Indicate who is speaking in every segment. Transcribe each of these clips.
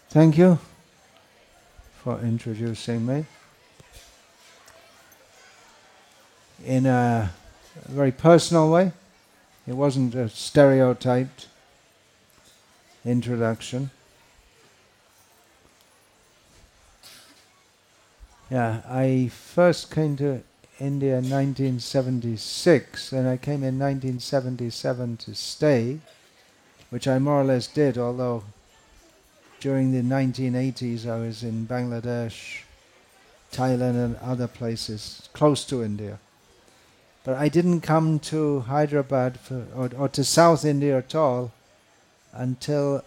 Speaker 1: Thank you for introducing me. In a very personal way. It wasn't a stereotyped introduction. Yeah, I first came to India in 1976, and I came in 1977 to stay, which I more or less did, although during the 1980s I was in Bangladesh, Thailand and other places close to India. But I didn't come to Hyderabad or to South India at all until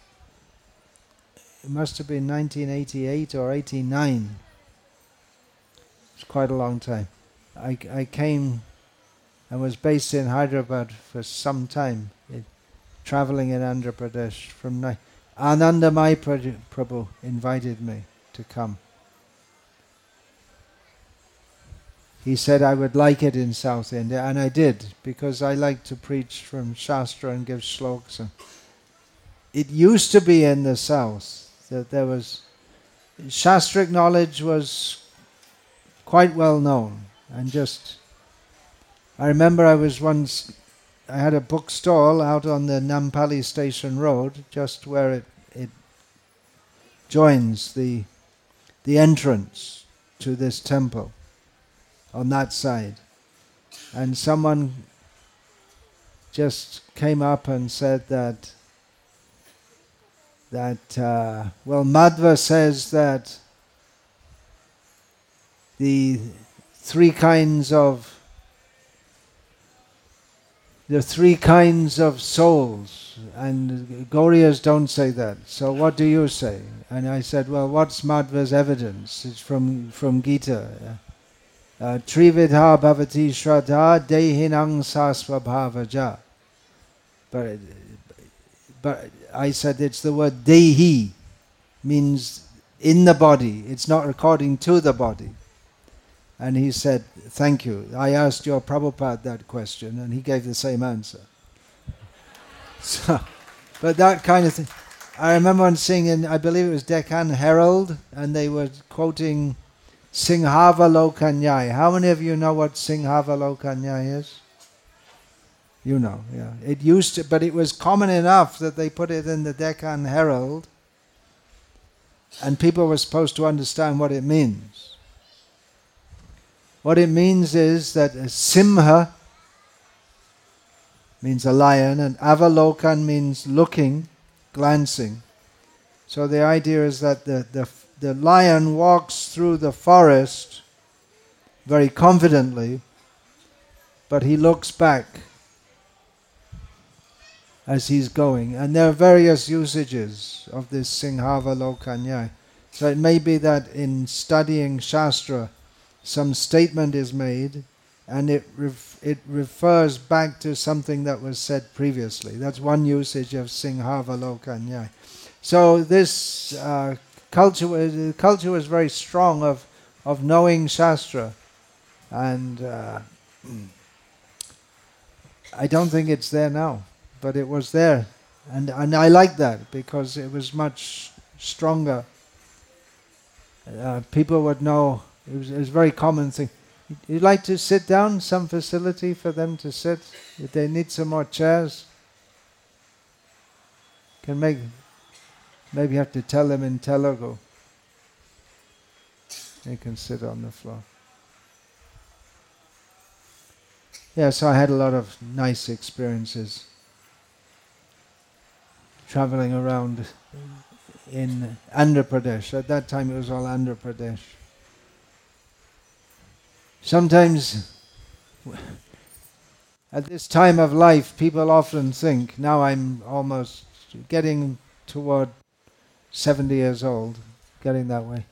Speaker 1: it must have been 1988 or 89. It's quite a long time. I came and was based in Hyderabad for some time, traveling in Andhra Pradesh from Anandamai Prabhu invited me to come. He said I would like it in South India, and I did, because I like to preach from Shastra and give shlokas. It used to be in the South that there was Shastric knowledge was quite well known, and I remember I had a bookstall out on the Nampally Station Road, just where it joins the entrance to this temple, on that side. And someone just came up and said that Madhva says that the three kinds of souls, and Gauriyas don't say that. So what do you say? And I said, well, what's Madhva's evidence? It's from Gita. Trividha bhavati shraddha dehinang sasvabhavaja. But I said it's the word dehi, means in the body. It's not according to the body. And he said, thank you. I asked your Prabhupada that question, and he gave the same answer. So, but that kind of thing. I remember on seeing I believe it was Deccan Herald, and they were quoting Singhavalokanyai. How many of you know what Singhavalokanyai is? You know, yeah. It used to, but it was common enough that they put it in the Deccan Herald, and people were supposed to understand what it means. What it means is that a Simha means a lion, and Avalokan means looking, glancing. So the idea is that the lion walks through the forest very confidently, but he looks back as he's going. And there are various usages of this Singhavalokanyai. So it may be that in studying Shastra, some statement is made, and it refers back to something that was said previously. That's one usage of Singhavalokanyai. So this culture was very strong of knowing Shastra, and I don't think it's there now, but it was there, and I like that because it was much stronger. People would know. It was a very common thing. You'd like to sit down, some facility for them to sit? If they need some more chairs, maybe you have to tell them in Telugu. They can sit on the floor. Yeah, so I had a lot of nice experiences traveling around in Andhra Pradesh. At that time it was all Andhra Pradesh. Sometimes, at this time of life, people often think, now I'm almost getting toward 70 years old, getting that way.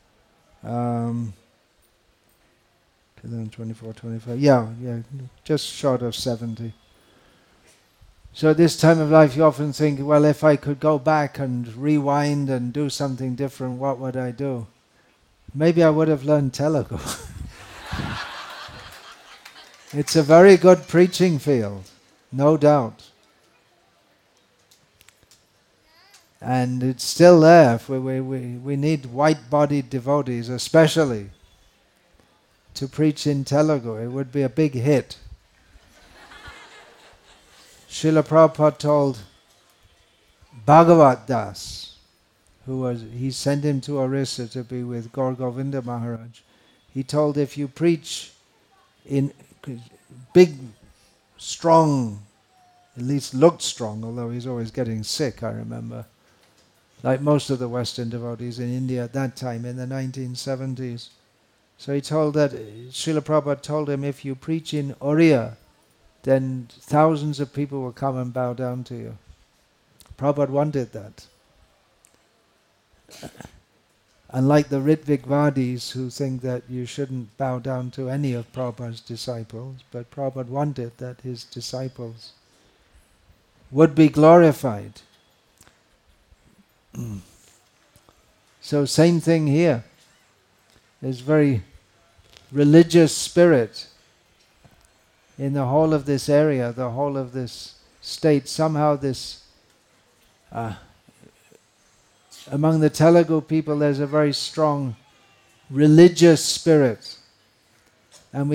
Speaker 1: 24, 25, yeah, just short of 70. So at this time of life you often think, well, if I could go back and rewind and do something different, what would I do? Maybe I would have learned Telugu. It's a very good preaching field, no doubt. And it's still there. We need white-bodied devotees especially to preach in Telugu. It would be a big hit. Srila Prabhupada told Bhagavat Das, he sent him to Orissa to be with Gaur Govinda Maharaj. He told, if you preach in big, strong, at least looked strong, although he's always getting sick, I remember, like most of the Western devotees in India at that time, in the 1970s. So he told that, Srila Prabhupada told him, if you preach in Oriya, then thousands of people will come and bow down to you. Prabhupada wanted that. Unlike the Ritvigvadis who think that you shouldn't bow down to any of Prabhupada's disciples, but Prabhupada wanted that his disciples would be glorified. So same thing here. There's very religious spirit in the whole of this area, the whole of this state. Somehow this among the Telugu people there's a very strong religious spirit. And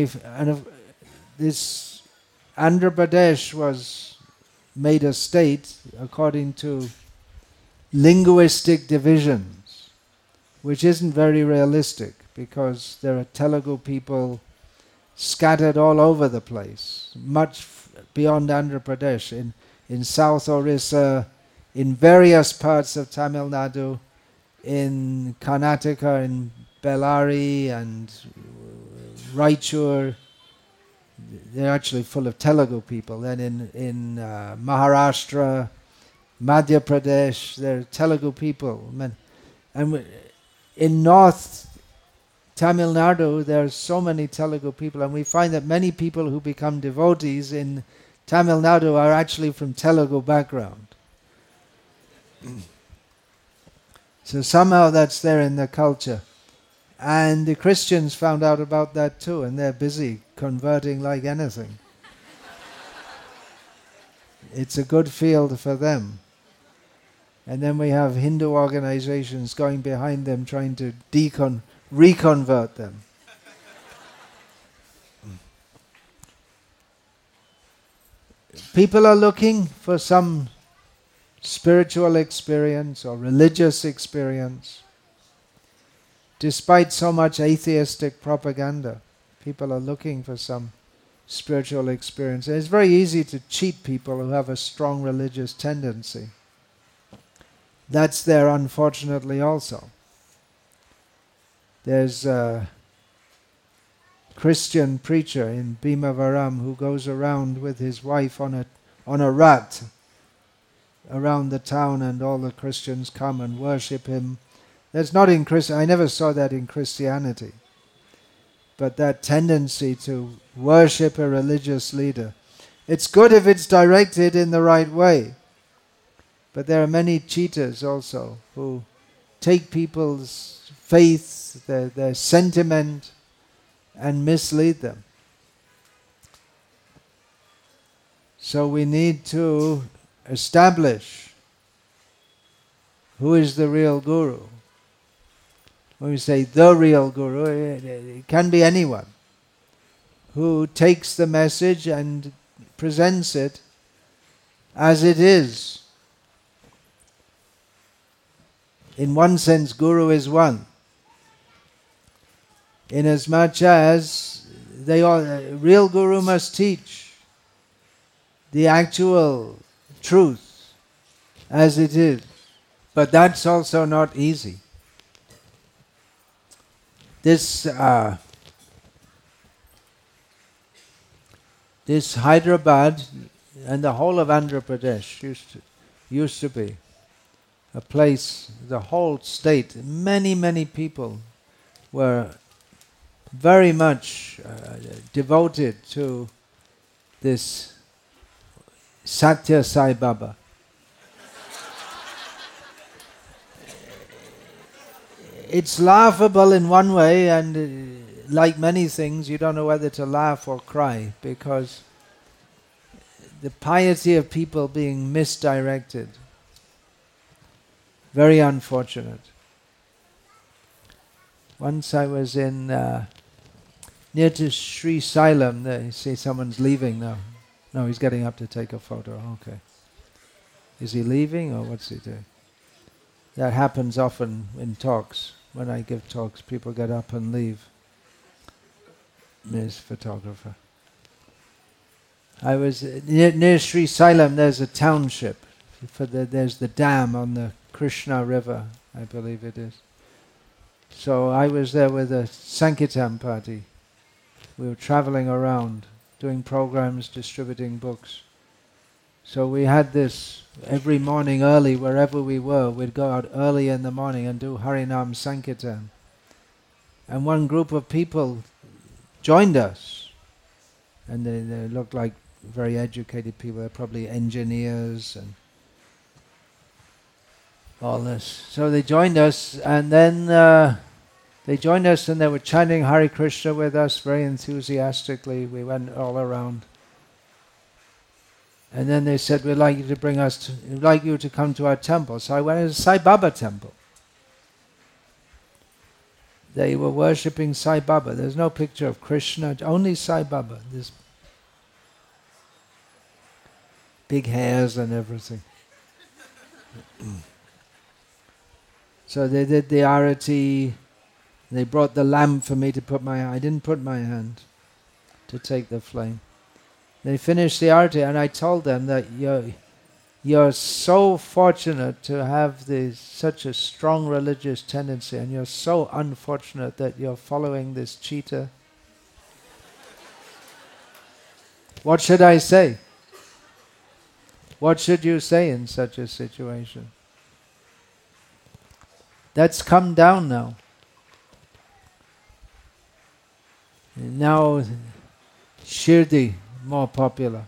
Speaker 1: this Andhra Pradesh was made a state according to linguistic divisions, which isn't very realistic because there are Telugu people scattered all over the place, much beyond Andhra Pradesh, in South Orissa, in various parts of Tamil Nadu, in Karnataka, in Bellary and Raichur. They're actually full of Telugu people. Then in Maharashtra, Madhya Pradesh, there are Telugu people. And in North Tamil Nadu, there are so many Telugu people, and we find that many people who become devotees in Tamil Nadu are actually from Telugu background. So somehow that's there in the culture. And the Christians found out about that too, and they're busy converting like anything. It's a good field for them. And then we have Hindu organizations going behind them trying to reconvert them. People are looking for some spiritual experience or religious experience. Despite so much atheistic propaganda, people are looking for some spiritual experience. And it's very easy to cheat people who have a strong religious tendency. That's there, unfortunately, also. There's a Christian preacher in Bhimavaram who goes around with his wife on a rat around the town, and all the Christians come and worship him. That's not in I never saw that in Christianity. But that tendency to worship a religious leader. It's good if it's directed in the right way. But there are many cheaters also who take people's faith, their sentiment, and mislead them. So we need to establish who is the real guru. When we say the real guru, it can be anyone who takes the message and presents it as it is. In one sense, guru is one. Inasmuch as real guru must teach the actual truth as it is. But that's also not easy. This Hyderabad and the whole of Andhra Pradesh used to be a place, the whole state, many people were very much devoted to this Satya Sai Baba. It's laughable in one way, and like many things, you don't know whether to laugh or cry, because the piety of people being misdirected. Very unfortunate. Once I was in near to Sri Sailam. There, you see someone's leaving now. No, he's getting up to take a photo. Okay. Is he leaving or what's he doing? That happens often in talks. When I give talks, people get up and leave. Ms. Photographer. I was near Sri Sailam. There's a township. There's the dam on the Krishna River, I believe it is. So I was there with a Sankirtan party. We were traveling around, doing programs, distributing books. So we had this every morning early, wherever we were. We'd go out early in the morning and do Harinam Sankirtan. And one group of people joined us. And they looked like very educated people. They're probably engineers and all this. So they joined us, and then they were chanting Hare Krishna with us very enthusiastically. We went all around. And then they said, we'd like you to come to our temple. So I went to the Sai Baba temple. They were worshipping Sai Baba. There's no picture of Krishna, only Sai Baba. This big hairs and everything. So they did the arati. They brought the lamp for me to put my hand. I didn't put my hand to take the flame. They finished the arati, and I told them that you're so fortunate to have such a strong religious tendency, and you're so unfortunate that you're following this cheetah. What should I say? What should you say in such a situation? That's come down now. Now, Shirdi, more popular.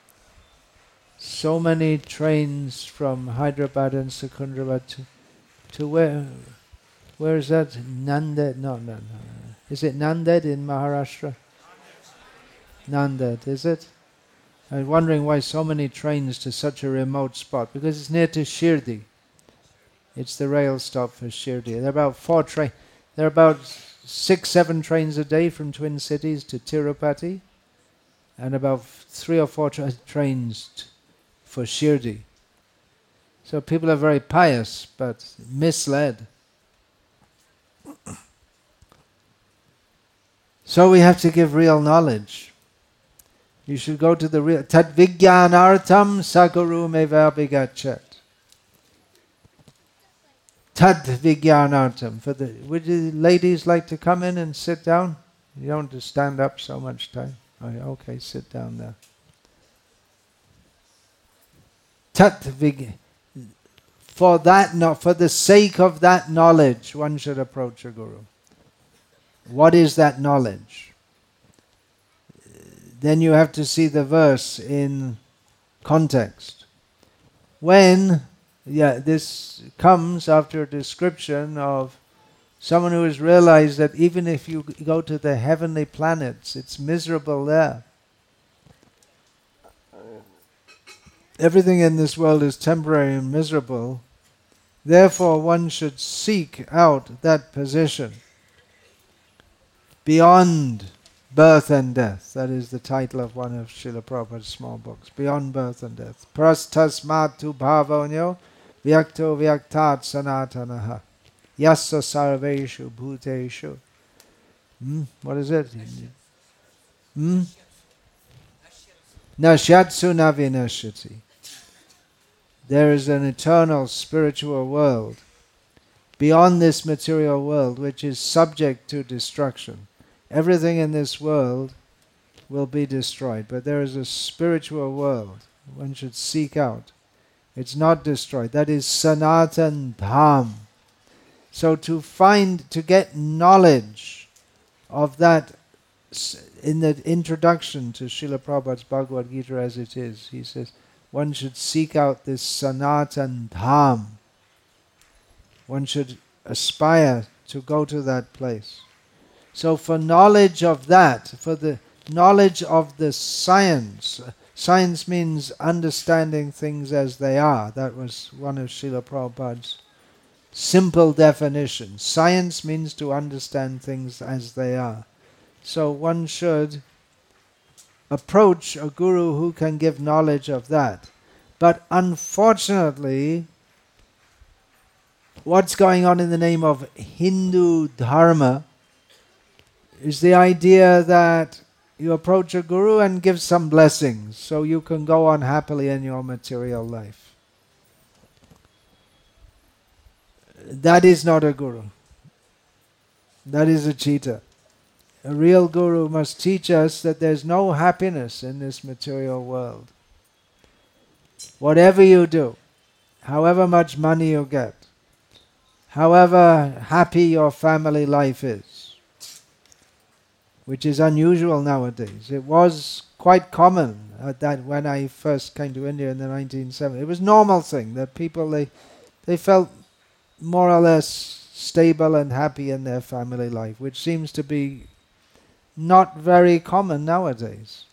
Speaker 1: So many trains from Hyderabad and Secunderabad to where? Where is that? Nanded? No. Is it Nanded in Maharashtra? Nanded, is it? I was wondering why so many trains to such a remote spot. Because it's near to Shirdi. It's the rail stop for Shirdi. There are about 4 trains. There are about 6-7 trains a day from Twin Cities to Tirupati, and about 3 or 4 trains for Shirdi. So people are very pious, but misled. So we have to give real knowledge. You should go to the real. Tat Vijnanartham Saguru Mevabhigachat. Tad Vijnanartham. Would the ladies like to come in and sit down? You don't have to stand up so much time. Okay, sit down there. Tat Vijnanartham. For the sake of that knowledge, one should approach a guru. What is that knowledge? Then you have to see the verse in context. This comes after a description of someone who has realized that even if you go to the heavenly planets, it's miserable there. Everything in this world is temporary and miserable. Therefore, one should seek out that position beyond birth and death. That is the title of one of Srila Prabhupada's small books. Beyond birth and death. Prastasmatu bhavonyo vyakto vyaktat sanatanaha yassa sarveshu bhuteshu. What is it? Nashyatsu navinashyati. There is an eternal spiritual world beyond this material world which is subject to destruction. Everything in this world will be destroyed, but there is a spiritual world one should seek out. It's not destroyed. That is Sanatan Dham. So to get knowledge of that, in the introduction to Srila Prabhupada's Bhagavad Gita as it is, he says, one should seek out this Sanatan Dham. One should aspire to go to that place. So for knowledge of that, for the knowledge of the science means understanding things as they are. That was one of Srila Prabhupada's simple definition. Science means to understand things as they are. So one should approach a guru who can give knowledge of that. But unfortunately, what's going on in the name of Hindu Dharma is the idea that you approach a guru and give some blessings so you can go on happily in your material life. That is not a guru. That is a cheater. A real guru must teach us that there's no happiness in this material world. Whatever you do, however much money you get, however happy your family life is, which is unusual nowadays. It was quite common that when I first came to India in the 1970s. It was a normal thing that people, they felt more or less stable and happy in their family life, which seems to be not very common nowadays.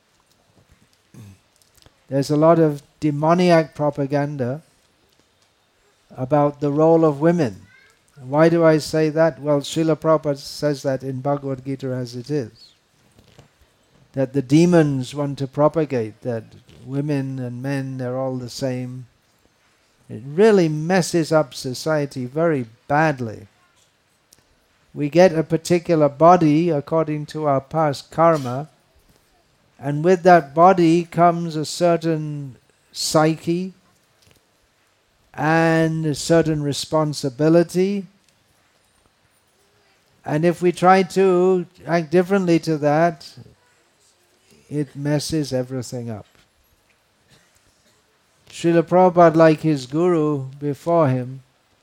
Speaker 1: There's a lot of demoniac propaganda about the role of women. Why do I say that? Well, Srila Prabhupada says that in Bhagavad Gita as it is. That the demons want to propagate that women and men, they're all the same. It really messes up society very badly. We get a particular body according to our past karma, and with that body comes a certain psyche and a certain responsibility. And if we try to act differently to that, it messes everything up. Srila Prabhupada, like his guru before him,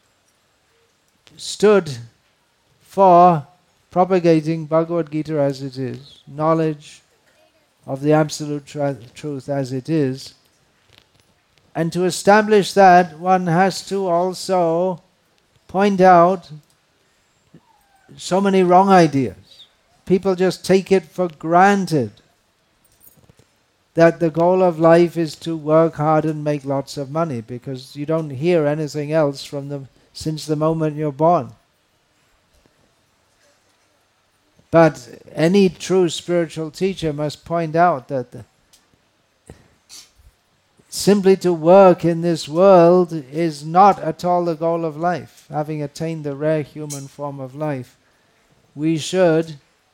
Speaker 1: stood for propagating Bhagavad Gita as it is, knowledge of the absolute truth as it is. And to establish that, one has to also point out so many wrong ideas. People just take it for granted that the goal of life is to work hard and make lots of money, because you don't hear anything else since the moment you're born. But any true spiritual teacher must point out that simply to work in this world is not at all the goal of life. Having attained the rare human form of life, we should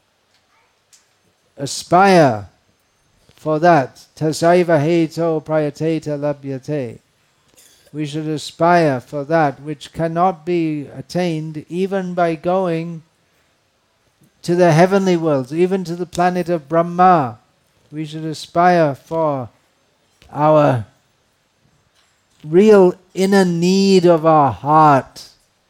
Speaker 1: aspire for that. Tasaiva heto prayateta labhyate. We should aspire for that which cannot be attained even by going to the heavenly worlds, even to the planet of Brahma. We should aspire for our real inner need of our heart.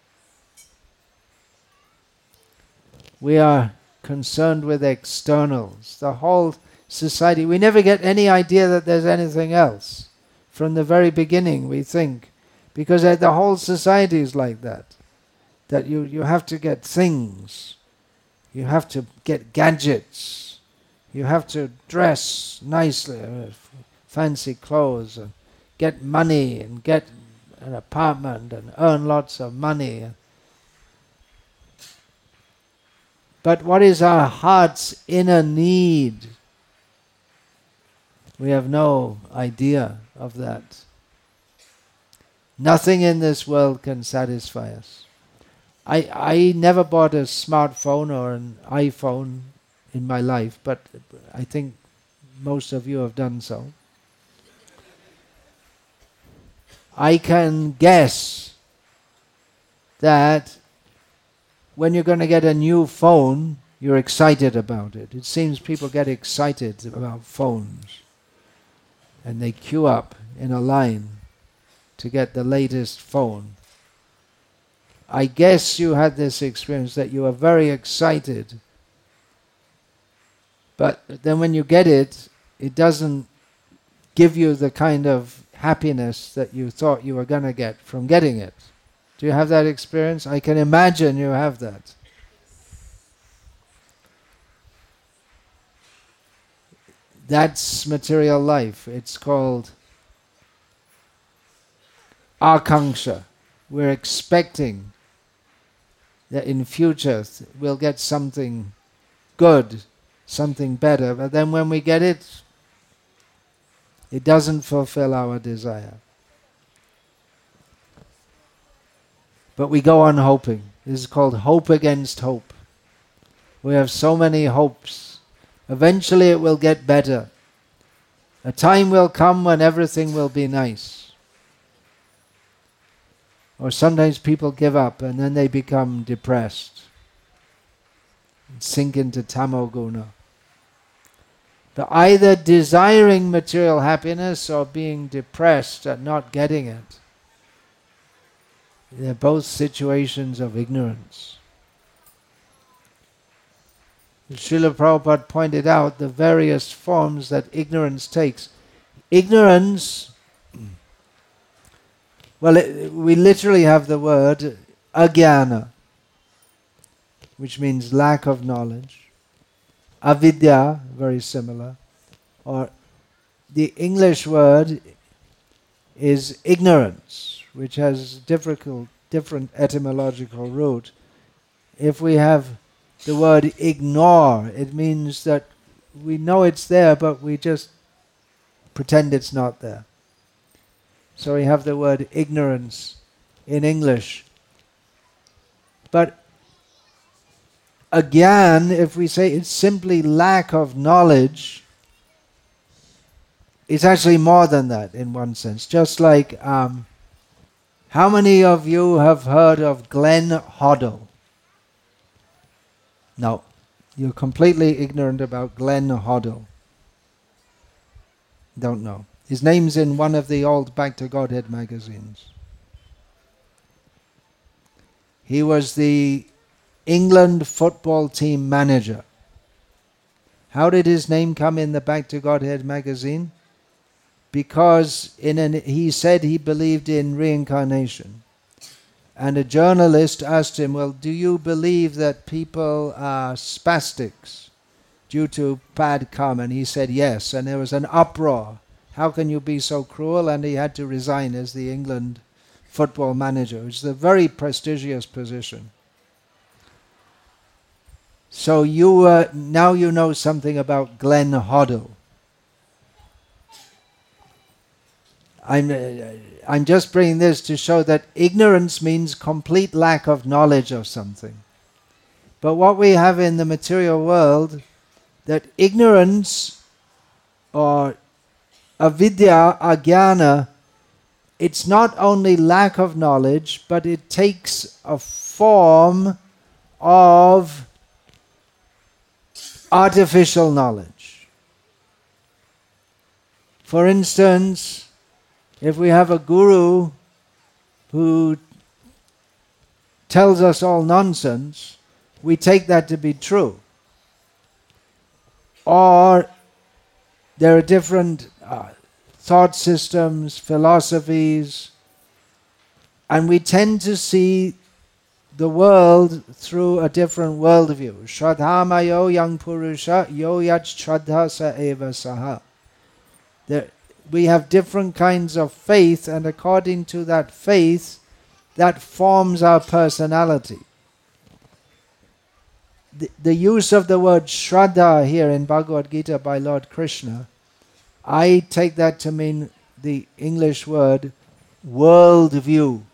Speaker 1: We are concerned with externals. The whole society, we never get any idea that there's anything else. From the very beginning we think, because the whole society is like that. That you have to get things. You have to get gadgets. You have to dress nicely, fancy clothes, and get money, and get an apartment, and earn lots of money. But what is our heart's inner need? We have no idea of that. Nothing in this world can satisfy us. I never bought a smartphone or an iPhone in my life, but I think most of you have done so. I can guess that when you're going to get a new phone, you're excited about it. It seems people get excited about phones, and they queue up in a line to get the latest phone. I guess you had this experience that you were very excited, but then when you get it, it doesn't give you the kind of happiness that you thought you were going to get from getting it. Do you have that experience? I can imagine you have that. That's material life. It's called akanksha. we're expecting that in future we'll get something good, something better, but then when we get it, it doesn't fulfill our desire. But we go on hoping. This is called hope against hope. We have so many hopes. Eventually it will get better. A time will come when everything will be nice. Or sometimes people give up and then they become depressed and sink into tamoguna. But either desiring material happiness or being depressed at not getting it, they're both situations of ignorance. Srila Prabhupada pointed out the various forms that ignorance takes. Ignorance, well, we literally have the word agyana, which means lack of knowledge. Avidya, very similar. Or the English word is ignorance, which has different etymological root. If we have the word ignore, it means that we know it's there, but we just pretend it's not there. So we have the word ignorance in English. But again, if we say it's simply lack of knowledge, it's actually more than that in one sense. Just like, how many of you have heard of Glenn Hoddle? No, you're completely ignorant about Glenn Hoddle. Don't know. His name's in one of the old Back to Godhead magazines. He was the England football team manager. How did his name come in the Back to Godhead magazine? Because he said he believed in reincarnation. And a journalist asked him, well, do you believe that people are spastics due to bad karma? And he said yes. And there was an uproar. How can you be so cruel? And he had to resign as the England football manager, which is a very prestigious position. So now you know something about Glenn Hoddle. I'm just bringing this to show that ignorance means complete lack of knowledge of something. But what we have in the material world, that ignorance or avidya, agyana, it's not only lack of knowledge, but it takes a form of artificial knowledge. For instance, if we have a guru who tells us all nonsense, we take that to be true. Or there are different thought systems, philosophies, and we tend to see the world through a different worldview. Shraddhamayo yang purusha yo yat shraddha sa eva saha. We have different kinds of faith, and according to that faith, that forms our personality. The use of the word Shraddha here in Bhagavad Gita by Lord Krishna, I take that to mean the English word worldview.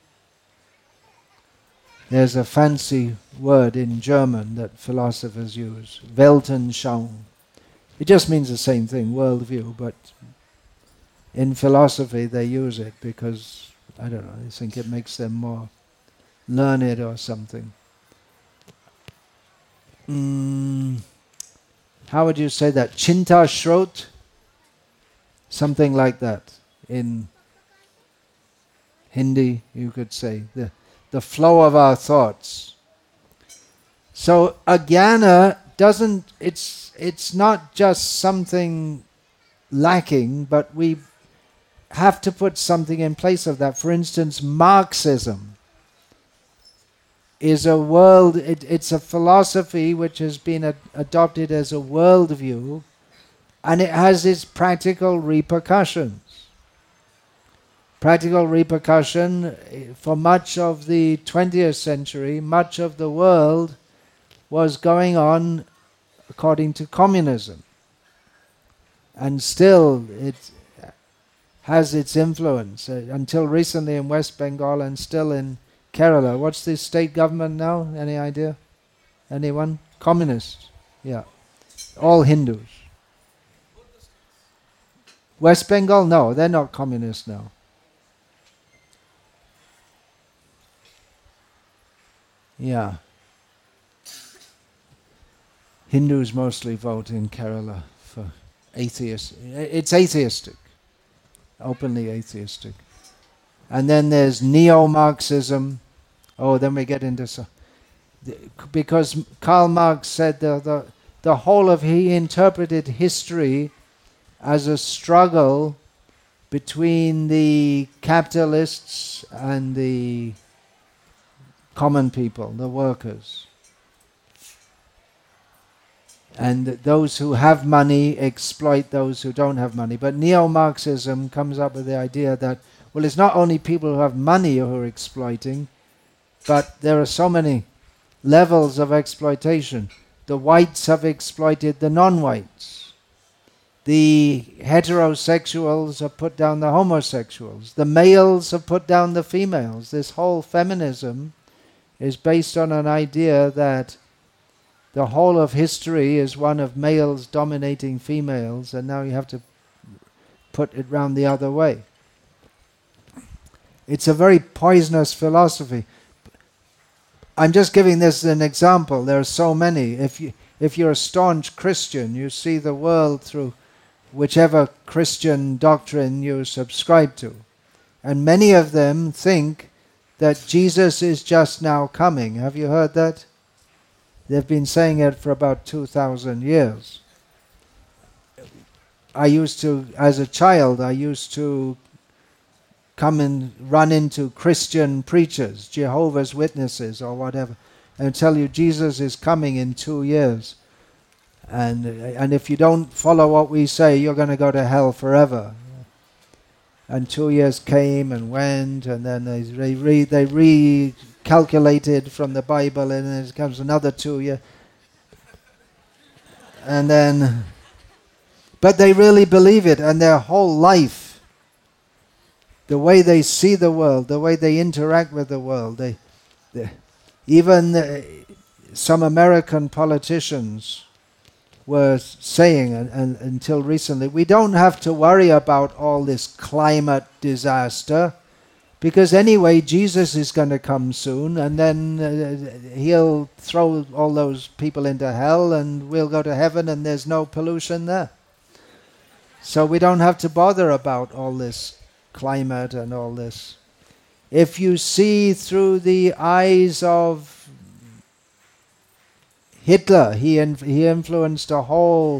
Speaker 1: There's a fancy word in German that philosophers use, Weltanschauung. It just means the same thing, worldview, but in philosophy they use it because, I don't know, they think it makes them more learned or something. How would you say that? Chinta Shrot? Something like that. In Hindi, you could say. The flow of our thoughts. So agyana doesn't, it's not just something lacking, but we have to put something in place of that. For instance, Marxism is it's a philosophy which has been adopted as a worldview, and it has its practical repercussions. practical repercussion. For much of the 20th century, much of the world was going on according to communism. And still it has its influence, until recently in West Bengal and still in Kerala. What's the state government now? Any idea? Anyone? Communist. Yeah. All Hindus. West Bengal? No, they're not communist now. Yeah. Hindus mostly vote in Kerala for atheist. It's atheistic. Openly atheistic. And then there's neo-Marxism. Oh, then we get into... because Karl Marx said the whole of... He interpreted history as a struggle between the capitalists and the common people, the workers. And those who have money exploit those who don't have money. But neo-Marxism comes up with the idea that, well, it's not only people who have money who are exploiting, but there are so many levels of exploitation. The whites have exploited the non-whites. The heterosexuals have put down the homosexuals. The males have put down the females. This whole feminism is based on an idea that the whole of history is one of males dominating females, and now you have to put it round the other way. It's a very poisonous philosophy. I'm just giving this as an example. There are so many. If you're a staunch Christian, you see the world through whichever Christian doctrine you subscribe to. And many of them think that Jesus is just now coming. Have you heard that? They've been saying it for about 2,000 years. As a child, I used to come and run into Christian preachers, Jehovah's Witnesses or whatever, and tell you Jesus is coming in 2 years. And if you don't follow what we say, you're going to go to hell forever. And 2 years came and went, and then they recalculated from the Bible, and then it comes another 2 years. And then, but they really believe it, and their whole life, the way they see the world, the way they interact with the world, even some American politicians were saying, and until recently, we don't have to worry about all this climate disaster, because anyway, Jesus is going to come soon, and then he'll throw all those people into hell, and we'll go to heaven, and there's no pollution there. So we don't have to bother about all this climate and all this. If you see through the eyes of Hitler, he influenced the whole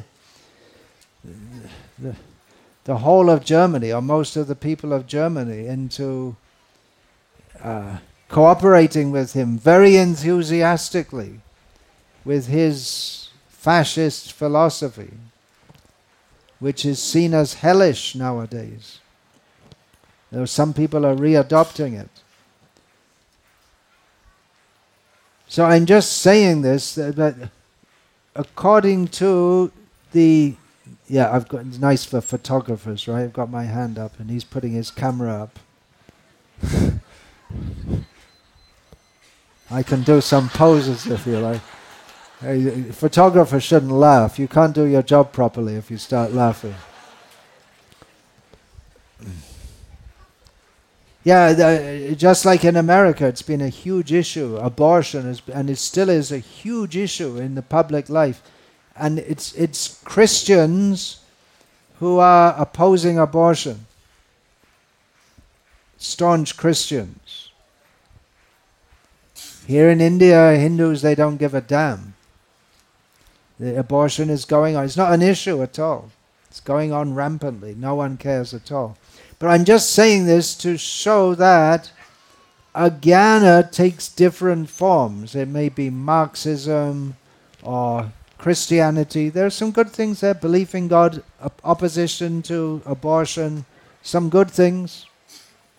Speaker 1: of Germany, or most of the people of Germany, into cooperating with him very enthusiastically with his fascist philosophy, which is seen as hellish nowadays. Though some people are readopting it. So I'm just saying this, that according to the... Yeah, it's nice for photographers, right? I've got my hand up and he's putting his camera up. I can do some poses if you like. Photographers shouldn't laugh. You can't do your job properly if you start laughing. Yeah, just like in America, it's been a huge issue. Abortion is, and it still is a huge issue in the public life. And it's Christians who are opposing abortion. Staunch Christians. Here in India, Hindus, they don't give a damn. The abortion is going on. It's not an issue at all. It's going on rampantly. No one cares at all. But I'm just saying this to show that Ajnana takes different forms. It may be Marxism or Christianity. There are some good things there. Belief in God, opposition to abortion, some good things.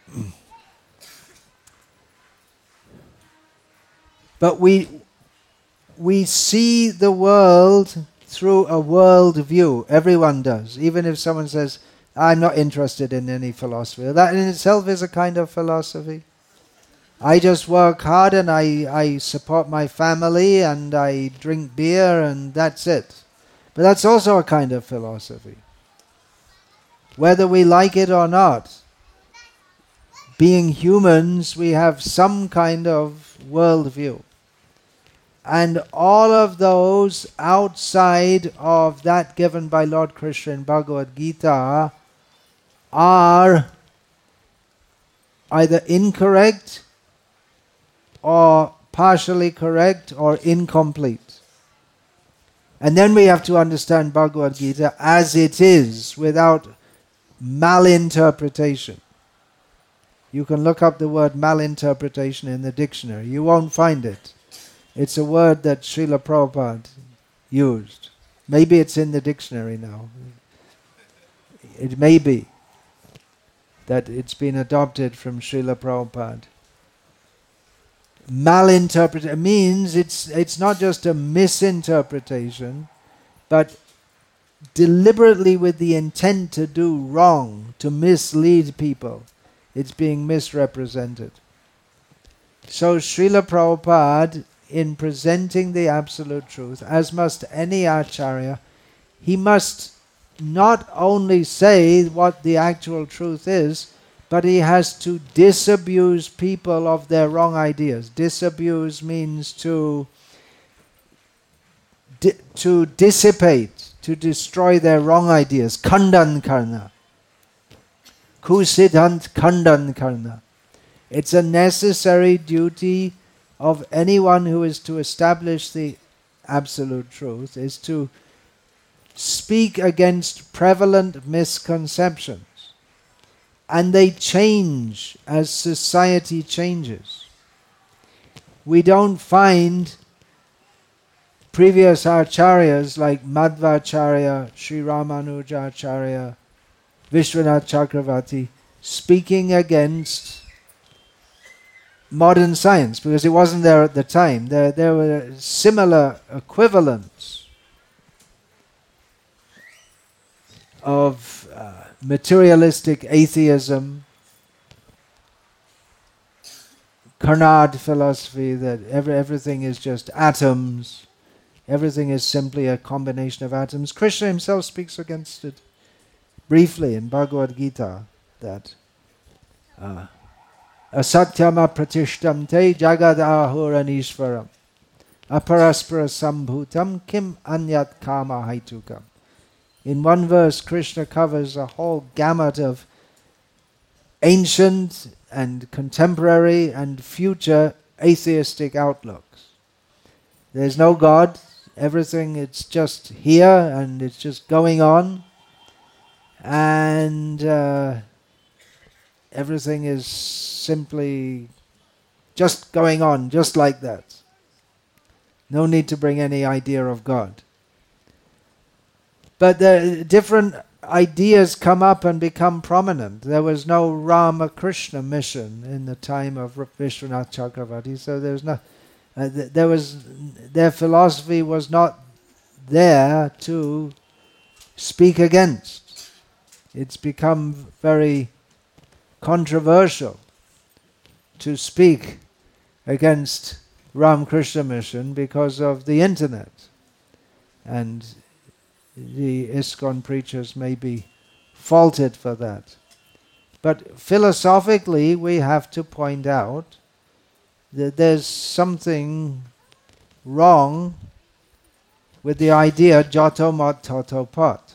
Speaker 1: But we see the world through a world view. Everyone does. Even if someone says, I'm not interested in any philosophy. That in itself is a kind of philosophy. I just work hard and I support my family and I drink beer and that's it. But that's also a kind of philosophy. Whether we like it or not, being humans, we have some kind of worldview. And all of those outside of that given by Lord Krishna in Bhagavad Gita are either incorrect or partially correct or incomplete. And then we have to understand Bhagavad Gita as it is, without malinterpretation. You can look up the word malinterpretation in the dictionary. You won't find it. It's a word that Srila Prabhupada used. Maybe it's in the dictionary now. It may be that it's been adopted from Srila Prabhupada. Malinterpret means it's not just a misinterpretation, but deliberately with the intent to do wrong, to mislead people. It's being misrepresented. So Srila Prabhupada, in presenting the absolute truth, as must any acharya, he must not only say what the actual truth is, but he has to disabuse people of their wrong ideas. Disabuse means to dissipate, to destroy their wrong ideas. Khandan karna. Kusidhant khandan karna. It's a necessary duty of anyone who is to establish the absolute truth, is to speak against prevalent misconceptions. And they change as society changes. We don't find previous acharyas like Madhvacharya, Sri Ramanujacharya, Vishwanath Chakravarti speaking against modern science, because it wasn't there at the time. There were similar equivalents of materialistic atheism, Carnad philosophy, that everything is just atoms, everything is simply a combination of atoms. Krishna himself speaks against it briefly in Bhagavad Gita, that asatyam apratishtam te jagad ahuranishvaram aparaspara sambhutam kim anyat kama haitukam. In one verse, Krishna covers a whole gamut of ancient and contemporary and future atheistic outlooks. There's no God, everything, it's just here and it's just going on, and everything is simply just going on, just like that. No need to bring any idea of God. But the different ideas come up and become prominent. There was no Ramakrishna mission in the time of Vishwanath Chakravarti, so their philosophy was not there to speak against. It's become very controversial to speak against Ramakrishna mission because of the internet, and the ISKCON preachers may be faulted for that. But philosophically, we have to point out that there's something wrong with the idea Jato Mat Toto Pat,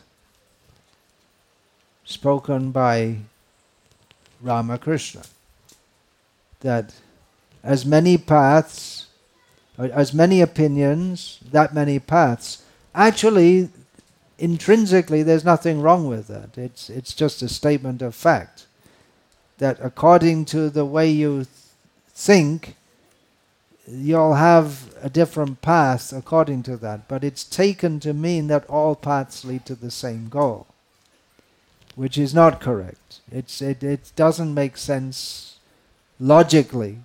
Speaker 1: spoken by Ramakrishna, that as many paths, as many opinions, that many paths. Actually, intrinsically, there's nothing wrong with that. It's just a statement of fact, that according to the way you think, you'll have a different path according to that. But it's taken to mean that all paths lead to the same goal. which is not correct. It doesn't make sense logically.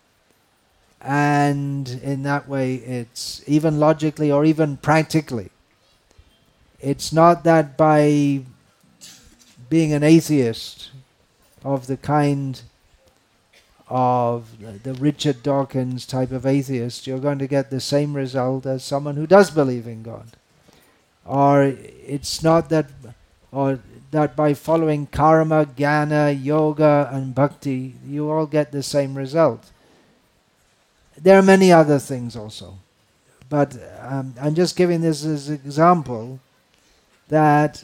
Speaker 1: And in that way, it's even logically or even practically. It's not that by being an atheist of the kind of the Richard Dawkins type of atheist, you're going to get the same result as someone who does believe in God. Or it's not that, or that by following karma, jnana, yoga and bhakti, you all get the same result. There are many other things also. But I'm just giving this as an example that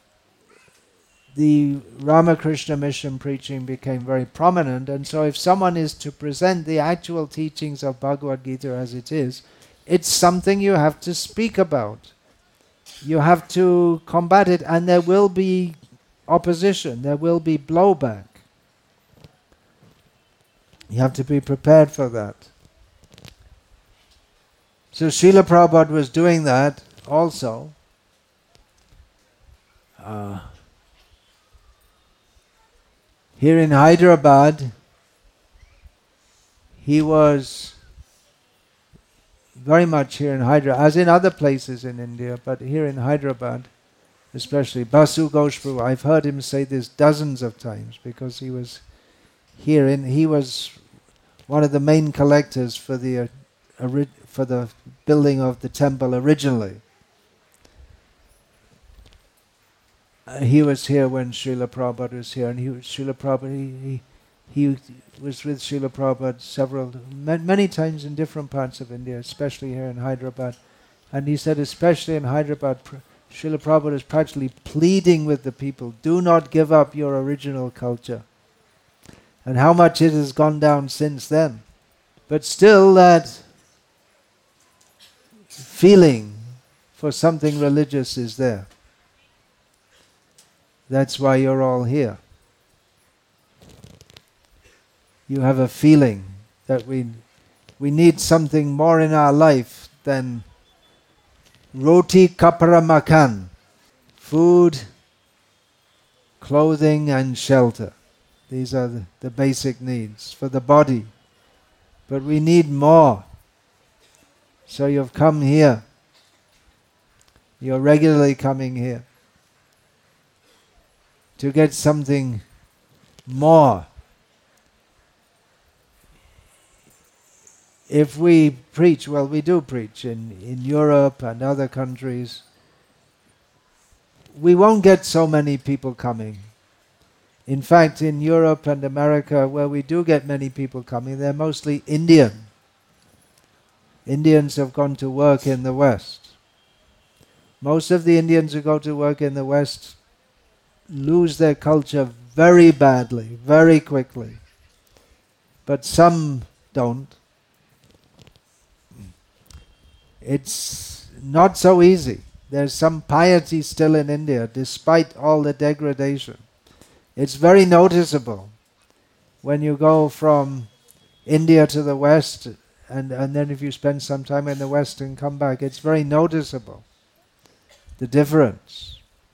Speaker 1: the Ramakrishna mission preaching became very prominent, and so if someone is to present the actual teachings of Bhagavad Gita as it is, it's something you have to speak about. You have to combat it, and there will be opposition, there will be blowback. You have to be prepared for that. So Srila Prabhupada was doing that also. Here in Hyderabad, he was very much here in Hyderabad, as in other places in India, but here in Hyderabad, especially Basu Ghosh Prabhu, I've heard him say this dozens of times because he was here. He was one of the main collectors for the building of the temple originally. He was here when Srila Prabhupada was here, and he was with Srila Prabhupada many times in different parts of India, especially here in Hyderabad. And he said, especially in Hyderabad, Srila Prabhupada is practically pleading with the people, do not give up your original culture. And how much it has gone down since then. But still that feeling for something religious is there. That's why you're all here. You have a feeling that we need something more in our life than roti kapara makan, food, clothing and shelter. These are the basic needs for the body. But we need more. So you've come here. You're regularly coming here to get something more. If we preach, well, we do preach in Europe and other countries, we won't get so many people coming. In fact, in Europe and America, where we do get many people coming, they're mostly Indian. Indians have gone to work in the West. Most of the Indians who go to work in the West lose their culture very badly, very quickly. But some don't. It's not so easy. There's some piety still in India, despite all the degradation. It's very noticeable when you go from India to the West, and then if you spend some time in the West and come back, it's very noticeable, the difference.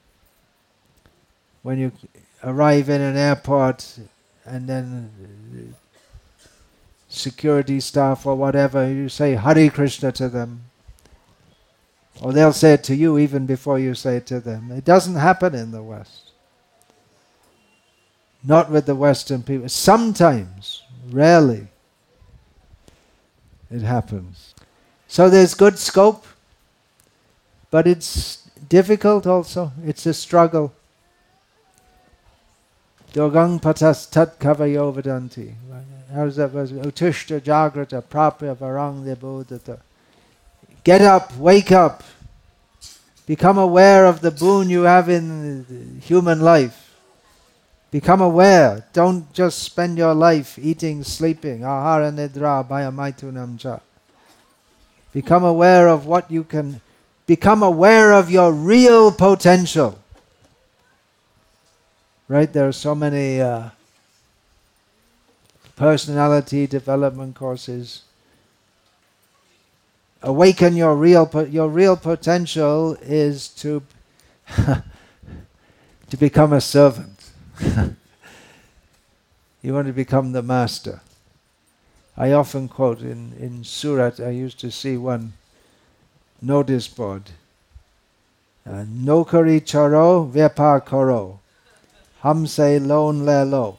Speaker 1: When you arrive in an airport and then security staff or whatever, you say Hare Krishna to them. Or they'll say it to you even before you say it to them. It doesn't happen in the West. Not with the Western people. Sometimes, rarely, it happens. So there's good scope, but it's difficult also. It's a struggle. Dogang patas tat kavayo vadanti. How does that verse? Utushta jagrata prapya varang debodata. Get up, wake up. Become aware of the boon you have in human life. Become aware. Don't just spend your life eating, sleeping. Ahara nidra bhayamaitunam cha. Become aware of what you can. Become aware of your real potential. Right? There are so many personality development courses. Awaken your real potential is to to become a servant. You want to become the master. I often quote in Surat, I used to see one notice board. Nokari charo, vyapar karo. Hamse loan le lo.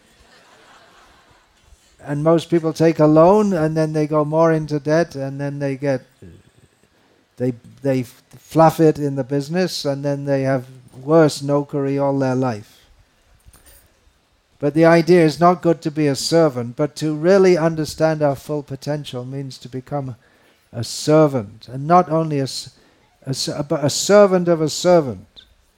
Speaker 1: And most people take a loan and then they go more into debt and then they fluff it in the business and then they have worse nokari all their life. But the idea is not good to be a servant, but to really understand our full potential means to become a servant, and not only a servant of a servant.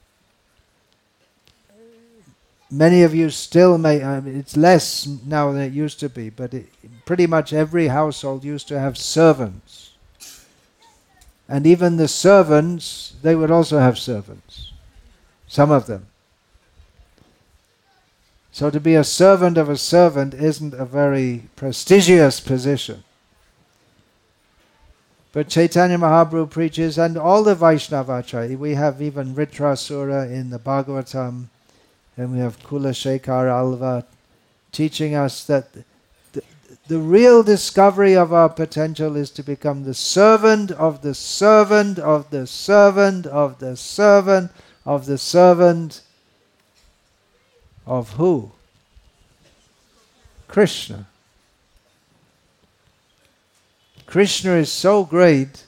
Speaker 1: Many of you still may, it's less now than it used to be, but pretty much every household used to have servants. And even the servants, they would also have servants. Some of them. So to be a servant of a servant isn't a very prestigious position. But Chaitanya Mahaprabhu preaches, and all the Vaishnavacharya, we have even Vritrasura in the Bhagavatam, and we have Kulashekar Alva teaching us that the real discovery of our potential is to become the servant of the servant of the servant of the servant of the servant of who? Krishna. Krishna is so great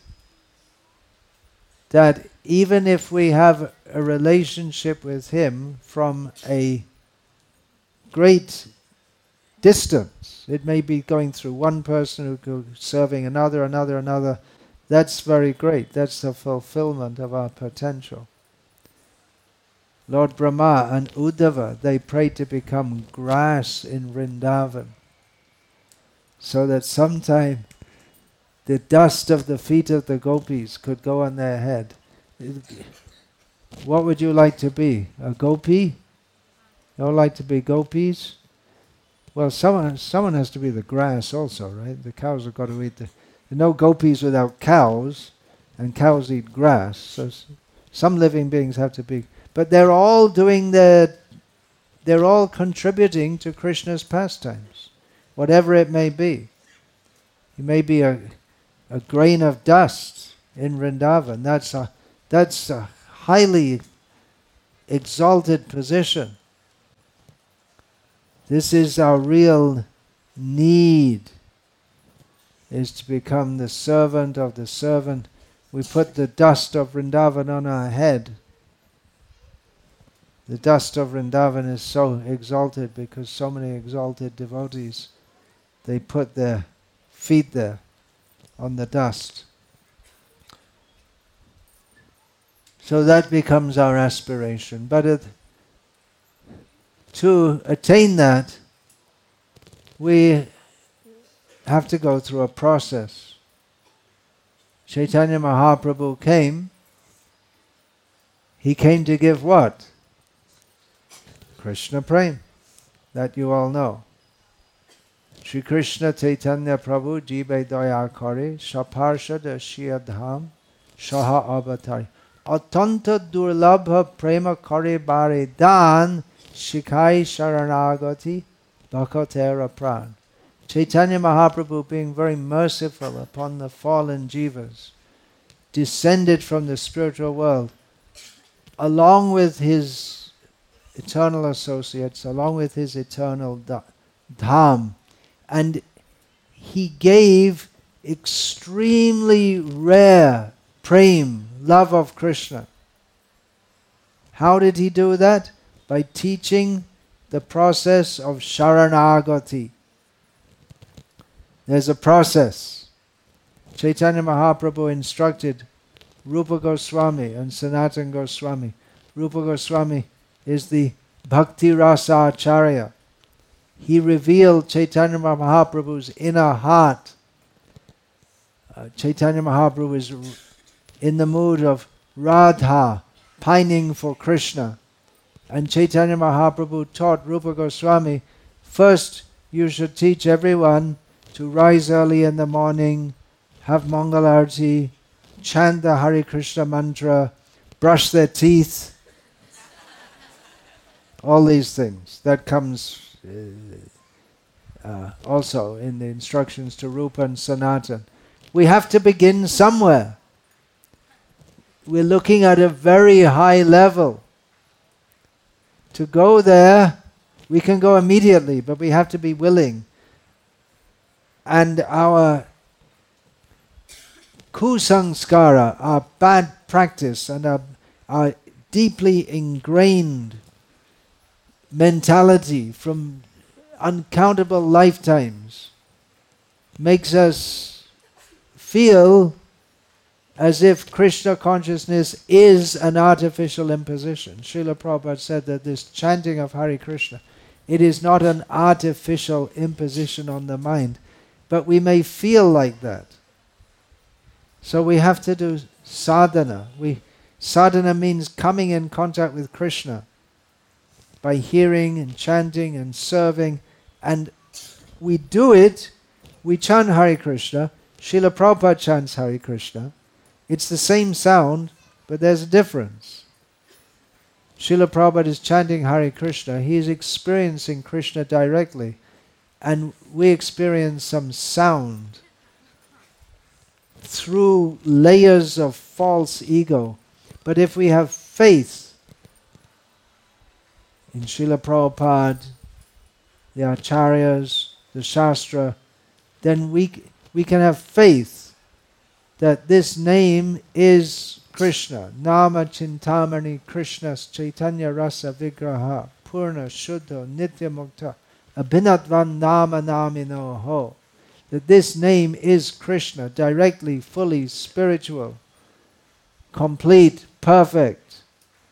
Speaker 1: that even if we have a relationship with him from a great distance, it may be going through one person who goes serving another, that's very great. That's the fulfillment of our potential. Lord Brahma and Uddhava, they prayed to become grass in Vrindavan, so that sometime the dust of the feet of the gopis could go on their head. What would you like to be? A gopi? You don't like to be gopis? Well, someone has to be the grass also, right? The cows have got to eat there are no gopis without cows, and cows eat grass. So some living beings have to be. But they're all contributing to Krishna's pastimes, whatever it may be. It may be a grain of dust in Vrindavan. That's a highly exalted position. This is our real need, is to become the servant of the servant. We put the dust of Vrindavan on our head. The dust of Vrindavan is so exalted because so many exalted devotees, they put their feet there on the dust. So that becomes our aspiration. But to attain that, we have to go through a process. Chaitanya Mahaprabhu came. He came to give what? Krishna Prem, that you all know. Shri Krishna Chaitanya Prabhu Jibe Daya Kare Shaparshad Shia Dham Shaha Avatari Atanta Durlabha Prema Kare Bare Dan Shikai Sharanagati Bhakatera Pran. Chaitanya Mahaprabhu, being very merciful upon the fallen jivas, descended from the spiritual world along with his eternal associates, along with his eternal dham, and he gave extremely rare prem, love of Krishna. How did he do that? By teaching the process of Sharanagati. There's a process. Chaitanya Mahaprabhu instructed Rupa Goswami and Sanatana Goswami. Rupa Goswami is the Bhakti Rasa Acharya. He revealed Chaitanya Mahaprabhu's inner heart. Chaitanya Mahaprabhu is in the mood of Radha, pining for Krishna. And Chaitanya Mahaprabhu taught Rupa Goswami, first you should teach everyone to rise early in the morning, have Mangalarti, chant the Hare Krishna mantra, brush their teeth, All these things. That comes also in the instructions to Rupa and Sanatan. We have to begin somewhere. We're looking at a very high level. To go there, we can go immediately, but we have to be willing. And our kusanskara, our bad practice, and our deeply ingrained mentality from uncountable lifetimes makes us feel as if Krishna consciousness is an artificial imposition. Srila Prabhupada said that this chanting of Hare Krishna, it is not an artificial imposition on the mind, but we may feel like that. So we have to do sadhana. Sadhana means coming in contact with Krishna by hearing and chanting and serving, and we do it, we chant Hare Krishna, Srila Prabhupada chants Hare Krishna. It's the same sound, but there's a difference. Srila Prabhupada is chanting Hare Krishna, he is experiencing Krishna directly, and we experience some sound through layers of false ego. But if we have faith in Srila Prabhupada, the Acharyas, the Shastra, then we can have faith that this name is Krishna. Nama Chintamani Krishna's Chaitanya Rasa Vigraha Purna Shuddha Nitya Mukta Abhinatvan Nama Namino Ho. That this name is Krishna, directly, fully spiritual, complete, perfect.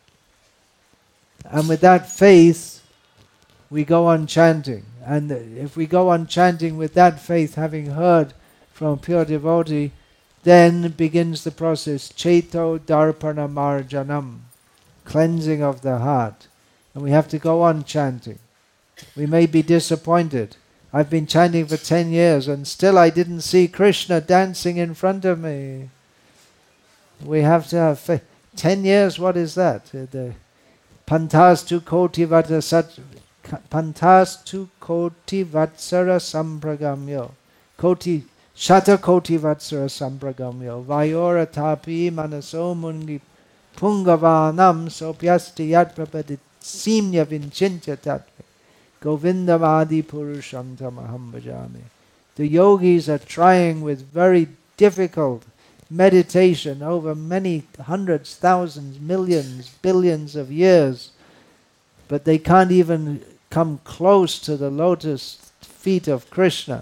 Speaker 1: And with that faith, we go on chanting. And if we go on chanting with that faith, having heard from a pure devotee, then begins the process, Cheto Darpana Marjanam, cleansing of the heart. And we have to go on chanting. We may be disappointed. I've been chanting for 10 years and still I didn't see Krishna dancing in front of me. We have to have faith. 10 years, what is that? Pantastu koti vatsara sampragamyo. Shata koti vatsara sampragamyo. Vayora tapi manaso mungi pungavanam sopyasti yatprapadit simya vinchincha tatve. Govindamadi purusham tamaham bhajami. The yogis are trying with very difficult meditation over many hundreds, thousands, millions, billions of years, but they can't even come close to the lotus feet of Krishna,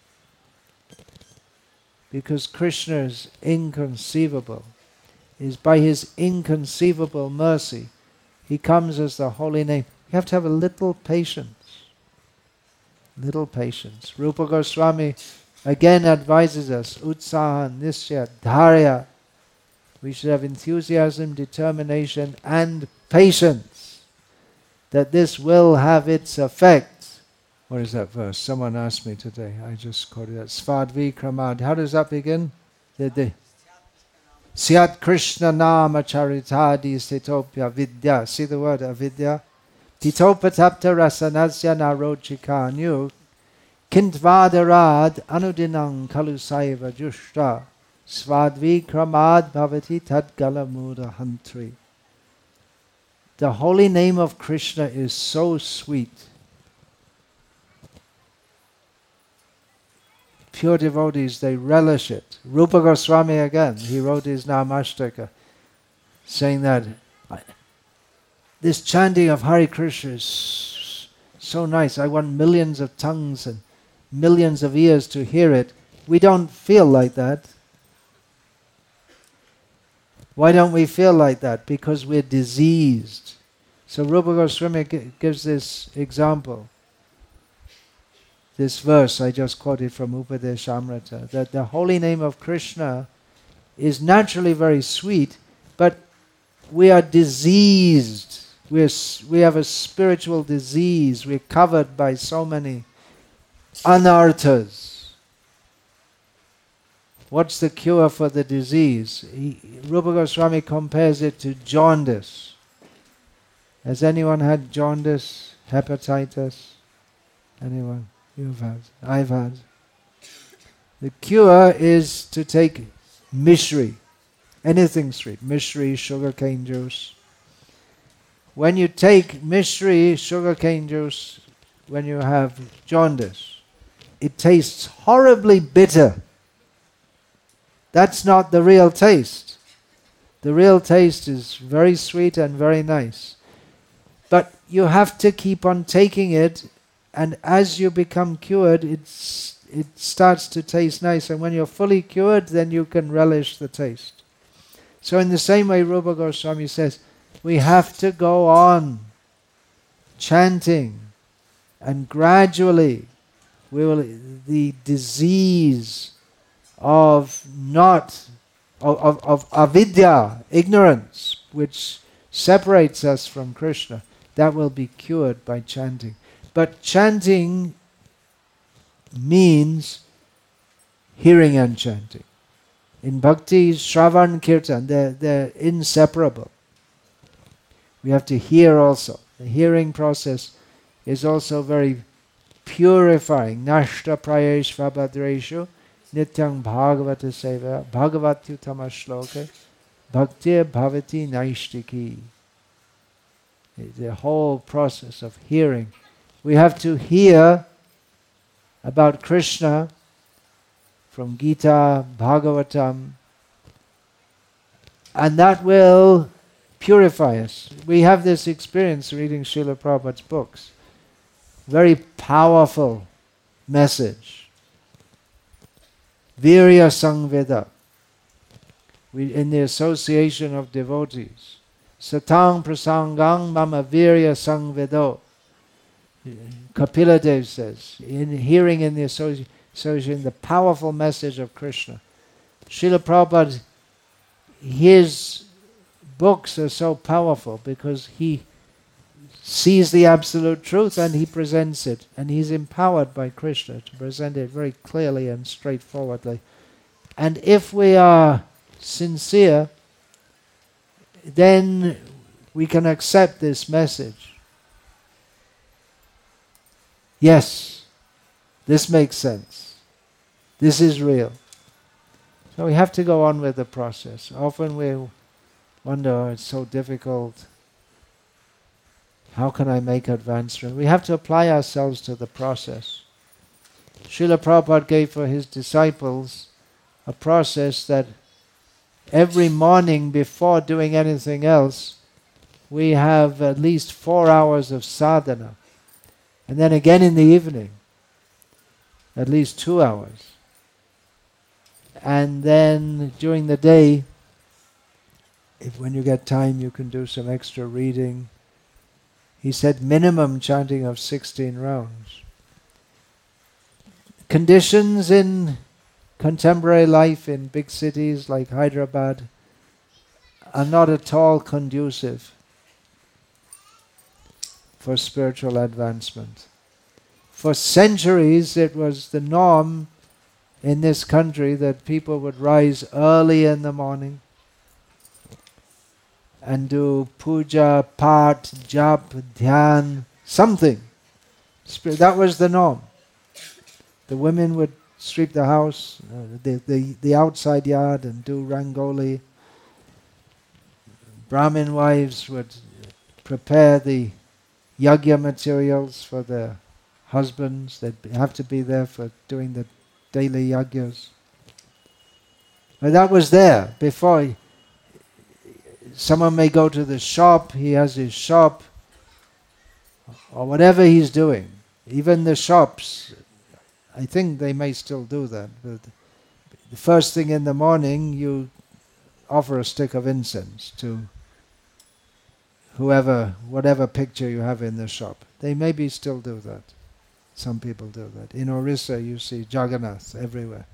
Speaker 1: because Krishna is inconceivable. It is by his inconceivable mercy he comes as the holy name. You have to have a little patience. Little patience. Rupa Goswami again advises us, utsaha, nisya, dharya. We should have enthusiasm, determination, and patience, that this will have its effect. What is that verse? Someone asked me today. I just quoted that. Svadvikramad. How does that begin? Syat Krishna Nama Charitadi Sitopya Vidya. See the word avidya? Titopatapta rasanasya narochika nyu kintvādarād anudinam kalusaiva jushta svadvikramad bhavati tadgalamuda hantri. The holy name of Krishna is so sweet. Pure devotees, they relish it. Rupa Goswami again, he wrote his Namashtaka, saying that this chanting of Hare Krishna is so nice. I want millions of tongues and millions of ears to hear it. We don't feel like that. Why don't we feel like that? Because we're diseased. So Rupa Goswami gives this example. This verse I just quoted from Upadeshamrita, that the holy name of Krishna is naturally very sweet, but we are diseased. We have a spiritual disease. We're covered by so many anarthas. What's the cure for the disease? Rupa Goswami compares it to jaundice. Has anyone had jaundice, hepatitis? Anyone? You've had. I've had. The cure is to take mishri, anything sweet, mishri, sugarcane juice. When you take mishri, sugarcane juice, when you have jaundice, it tastes horribly bitter. That's not the real taste. The real taste is very sweet and very nice. But you have to keep on taking it, and as you become cured, it starts to taste nice. And when you're fully cured, then you can relish the taste. So in the same way, Rupa Goswami says, we have to go on chanting, and gradually the disease of avidya, ignorance, which separates us from Krishna, that will be cured by chanting. But chanting means hearing and chanting. In bhakti, Shravan, Kirtan, they're inseparable. We have to hear also. The hearing process is also very purifying. Nashta prayesh vabhadreshu nityang bhagavata seva bhagavatutama shloke bhaktir bhavati naishtiki. The whole process of hearing. We have to hear about Krishna from Gita, Bhagavatam, and that will purify us. We have this experience reading Srila Prabhupada's books. Very powerful message. Virya Sangveda. In the association of devotees. Satang prasangang mama virya sangvedo. Kapila Dev says, in hearing in the association the powerful message of Krishna. Srila Prabhupada, his books are so powerful because he sees the absolute truth and he presents it, and he's empowered by Krishna to present it very clearly and straightforwardly. And if we are sincere, then we can accept this message. Yes, this makes sense. This is real. So we have to go on with the process. Often we wonder, oh, it's so difficult. How can I make advancement? We have to apply ourselves to the process. Srila Prabhupada gave for his disciples a process that every morning before doing anything else, we have at least 4 hours of sadhana. And then again in the evening, at least 2 hours. And then during the day, if when you get time you can do some extra reading. He said minimum chanting of 16 rounds. Conditions in contemporary life in big cities like Hyderabad are not at all conducive for spiritual advancement. For centuries it was the norm in this country that people would rise early in the morning and do puja, part, jap, dhyan, something. That was the norm. The women would sweep the house, the outside yard, and do rangoli. Brahmin wives would prepare the yagya materials for their husbands. They'd have to be there for doing the daily yagyas. But that was there before. Someone may go to the shop, he has his shop, or whatever he's doing. Even the shops, I think they may still do that. But the first thing in the morning, you offer a stick of incense to whatever picture you have in the shop. They maybe still do that. Some people do that. In Orissa, you see Jagannath everywhere.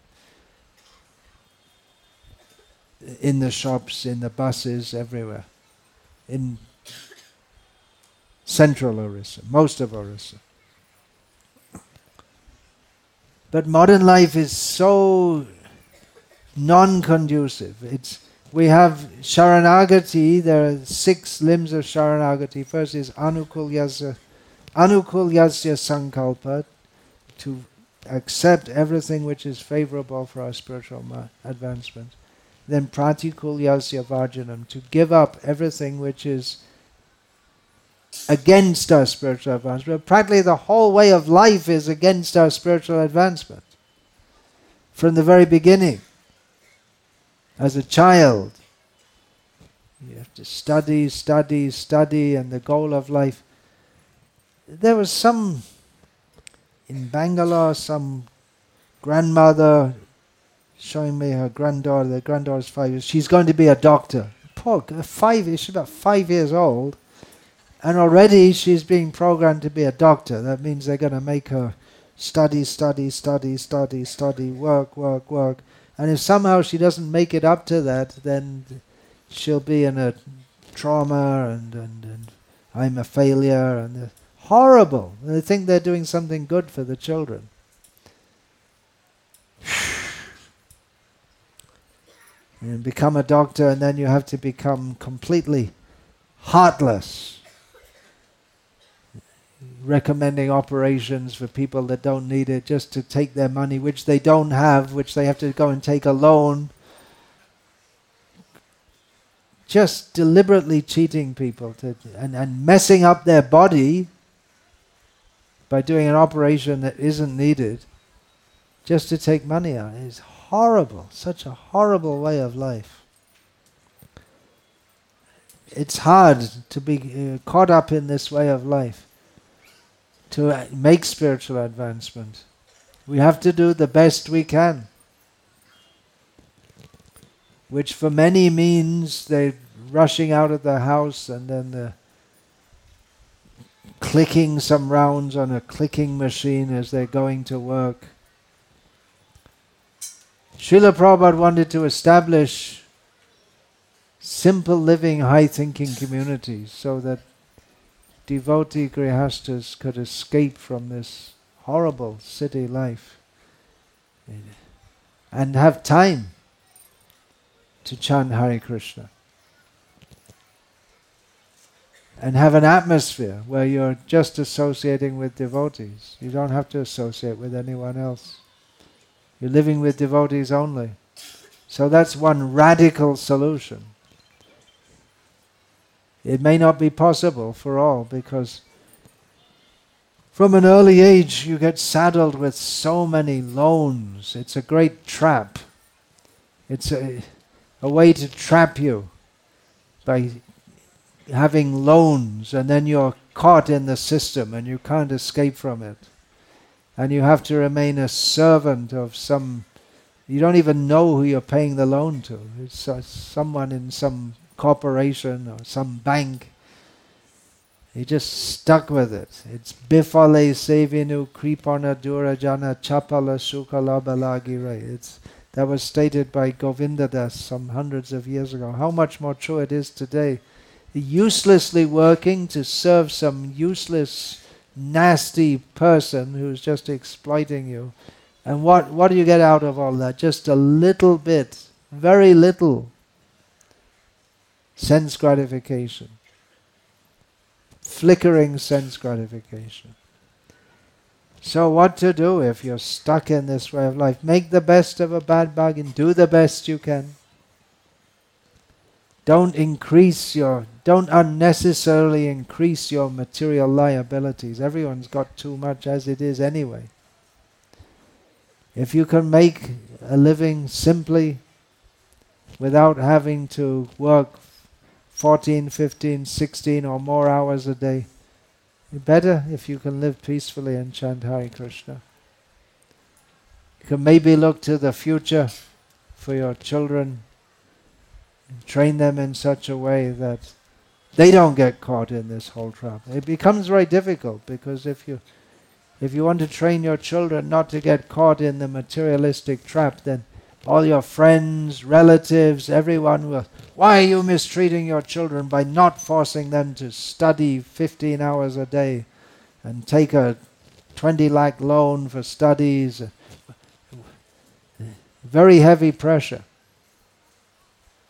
Speaker 1: In the shops, in the buses, everywhere. In central Orissa, most of Orissa. But modern life is so non-conducive. We have Sharanagati. There are 6 limbs of Sharanagati. First is Anukulyasya Sankalpa, to accept everything which is favorable for our spiritual advancement. Then Pratikulyasya Varjanam, to give up everything which is against our spiritual advancement. Practically the whole way of life is against our spiritual advancement. From the very beginning. As a child, you have to study, study, study, and the goal of life. There was some, in Bangalore, some grandmother showing me her granddaughter. The granddaughter's 5 years. She's going to be a doctor. Poor, she's about 5 years old, and already she's being programmed to be a doctor. That means they're going to make her study, study, study, study, study, work, work, work. And if somehow she doesn't make it up to that, then she'll be in a trauma and I'm a failure, and horrible. They think they're doing something good for the children. You become a doctor and then you have to become completely heartless, recommending operations for people that don't need it just to take their money, which they don't have, which they have to go and take a loan. Just deliberately cheating people and messing up their body by doing an operation that isn't needed just to take money out. It's horrible. Such a horrible way of life. It's hard to be caught up in this way of life. To make spiritual advancement, we have to do the best we can, which for many means they're rushing out of the house and then clicking some rounds on a clicking machine as they're going to work. Srila Prabhupada wanted to establish simple living, high-thinking communities so that devotee grihastas could escape from this horrible city life and have time to chant Hare Krishna and have an atmosphere where you're just associating with devotees. You don't have to associate with anyone else. You're living with devotees only. So that's one radical solution. It may not be possible for all, because from an early age you get saddled with so many loans. It's a great trap. It's a way to trap you by having loans, and then you're caught in the system and you can't escape from it. And you have to remain a servant of some, you don't even know who you're paying the loan to. It's someone in some corporation or some bank. You're just stuck with it. It's bifale sevinu kripana durajana chapala sukala balagire. That was stated by Govinda Das some hundreds of years ago. How much more true it is today. Uselessly working to serve some useless, nasty person who's just exploiting you. And what do you get out of all that? Just a little bit, very little sense gratification. Flickering sense gratification. So what to do if you're stuck in this way of life? Make the best of a bad bargain. Do the best you can. Don't unnecessarily increase your material liabilities. Everyone's got too much as it is anyway. If you can make a living simply without having to work 14, 15, 16 or more hours a day, better if you can live peacefully and chant Hare Krishna. You can maybe look to the future for your children and train them in such a way that they don't get caught in this whole trap. It becomes very difficult, because if you want to train your children not to get caught in the materialistic trap, then all your friends, relatives, everyone will, why are you mistreating your children by not forcing them to study 15 hours a day and take a 20 lakh loan for studies? Very heavy pressure.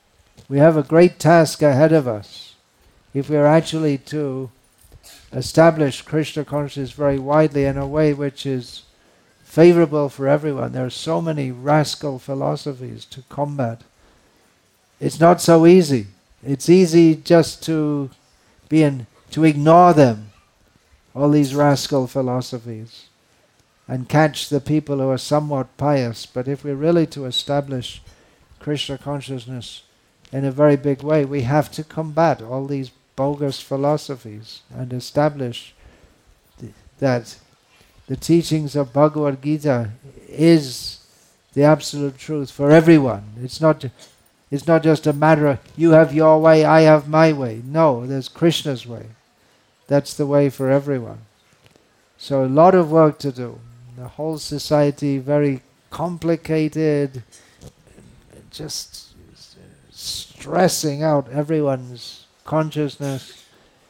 Speaker 1: We have a great task ahead of us if we are actually to establish Krishna consciousness very widely in a way which is favorable for everyone. There are so many rascal philosophies to combat. It's not so easy. It's easy just to ignore them, all these rascal philosophies, and catch the people who are somewhat pious. But if we're really to establish Krishna consciousness in a very big way, we have to combat all these bogus philosophies and establish that the teachings of Bhagavad Gita is the absolute truth for everyone. It's not just a matter of you have your way, I have my way. No, there's Krishna's way. That's the way for everyone. So a lot of work to do. The whole society very complicated, just stressing out everyone's consciousness.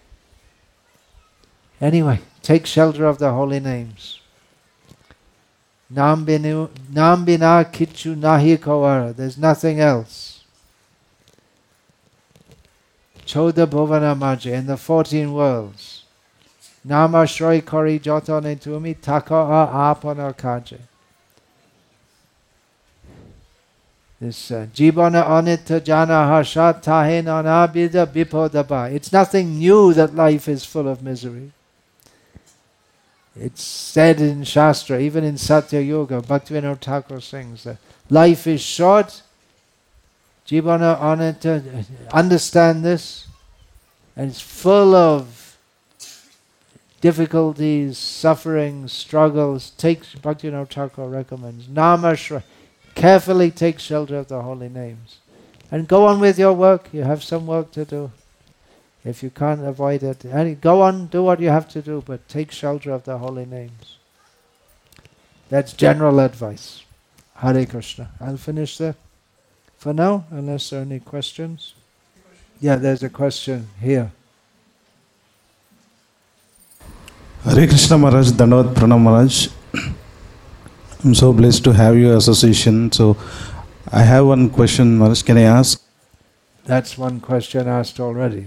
Speaker 1: Anyway, take shelter of the holy names. Nam bina kichu nahi kawara. There's nothing else. Choda bhuvana maja, in the 14 worlds. Nama shroy kori jotone tumi taka apana kaje. This jibana anita jana hashat tahen anabida bipodaba. It's nothing new that life is full of misery. It's said in Shastra, even in Satya Yoga, Bhaktivinoda Thakur sings that life is short. Jivana anita, understand this, and it's full of difficulties, sufferings, struggles. Bhaktivinoda Thakur recommends Nama Shra. Carefully take shelter of the holy names. And go on with your work. You have some work to do. If you can't avoid it, go on, do what you have to do, but take shelter of the holy names. That's general advice. Hare Krishna. I'll finish there for now, unless there are any questions. Yeah, there's a question here.
Speaker 2: Hare Krishna Maharaj, Dandavad Pranam Maharaj. I'm so blessed to have your association. So I have one question, Maharaj. Can I ask?
Speaker 1: That's one question asked already.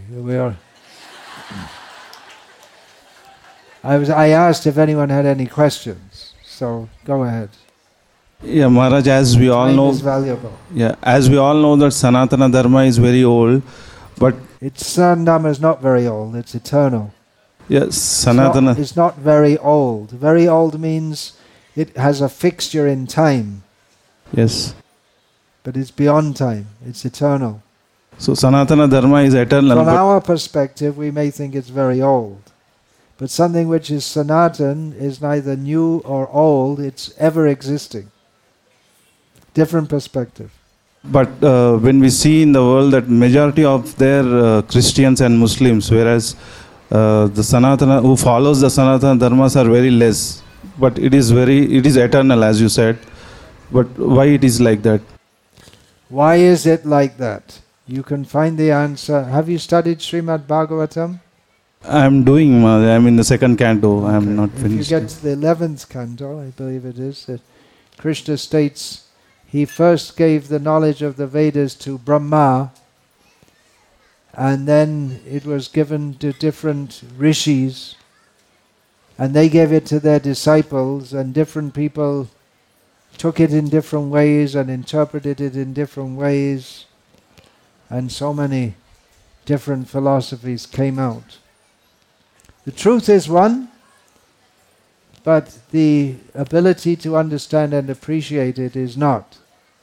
Speaker 1: I asked if anyone had any questions. So go ahead.
Speaker 2: Yeah, Maharaj, as we all know,
Speaker 1: is valuable.
Speaker 2: Yeah, as we all know that Sanatana Dharma is very old, but
Speaker 1: Sanatana Dharma is not very old. It's eternal.
Speaker 2: Yes, Sanatana.
Speaker 1: It's not very old. Very old means it has a fixture in time.
Speaker 2: Yes.
Speaker 1: But it's beyond time. It's eternal.
Speaker 2: So Sanatana Dharma is eternal.
Speaker 1: From our perspective, we may think it's very old. But something which is Sanatan is neither new or old. It's ever existing. Different perspective.
Speaker 2: But when we see in the world that majority of their Christians and Muslims, whereas the Sanatana, who follows the Sanatana Dharmas are very less. But it is eternal, as you said. But why it is like that?
Speaker 1: Why is it like that? You can find the answer. Have you studied Srimad Bhagavatam?
Speaker 2: I'm in the second canto. Okay. I'm not finished.
Speaker 1: If you get to the 11th canto, I believe it is, that Krishna states he first gave the knowledge of the Vedas to Brahma, and then it was given to different rishis, and they gave it to their disciples, and different people took it in different ways and interpreted it in different ways, and so many different philosophies came out. The truth is one, but the ability to understand and appreciate it is not.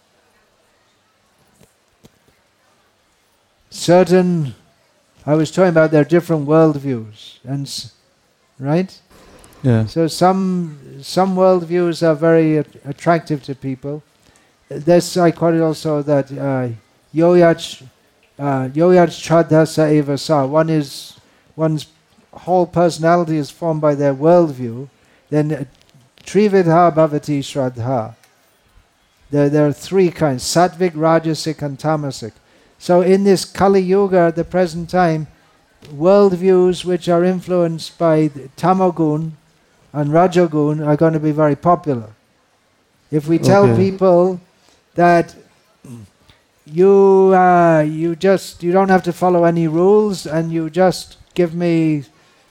Speaker 1: I was talking about their different worldviews, right?
Speaker 2: Yeah.
Speaker 1: So some worldviews are very attractive to people. This I quoted also that yoyach chadha sa eva sa. One's whole personality is formed by their worldview. Then trividha bhavati shraddha. There are three kinds: sattvic, rajasic, and tamasic. So in this Kali Yuga at the present time, worldviews which are influenced by tamagun and rajagun are going to be very popular. If we tell people that you don't have to follow any rules, and you just give me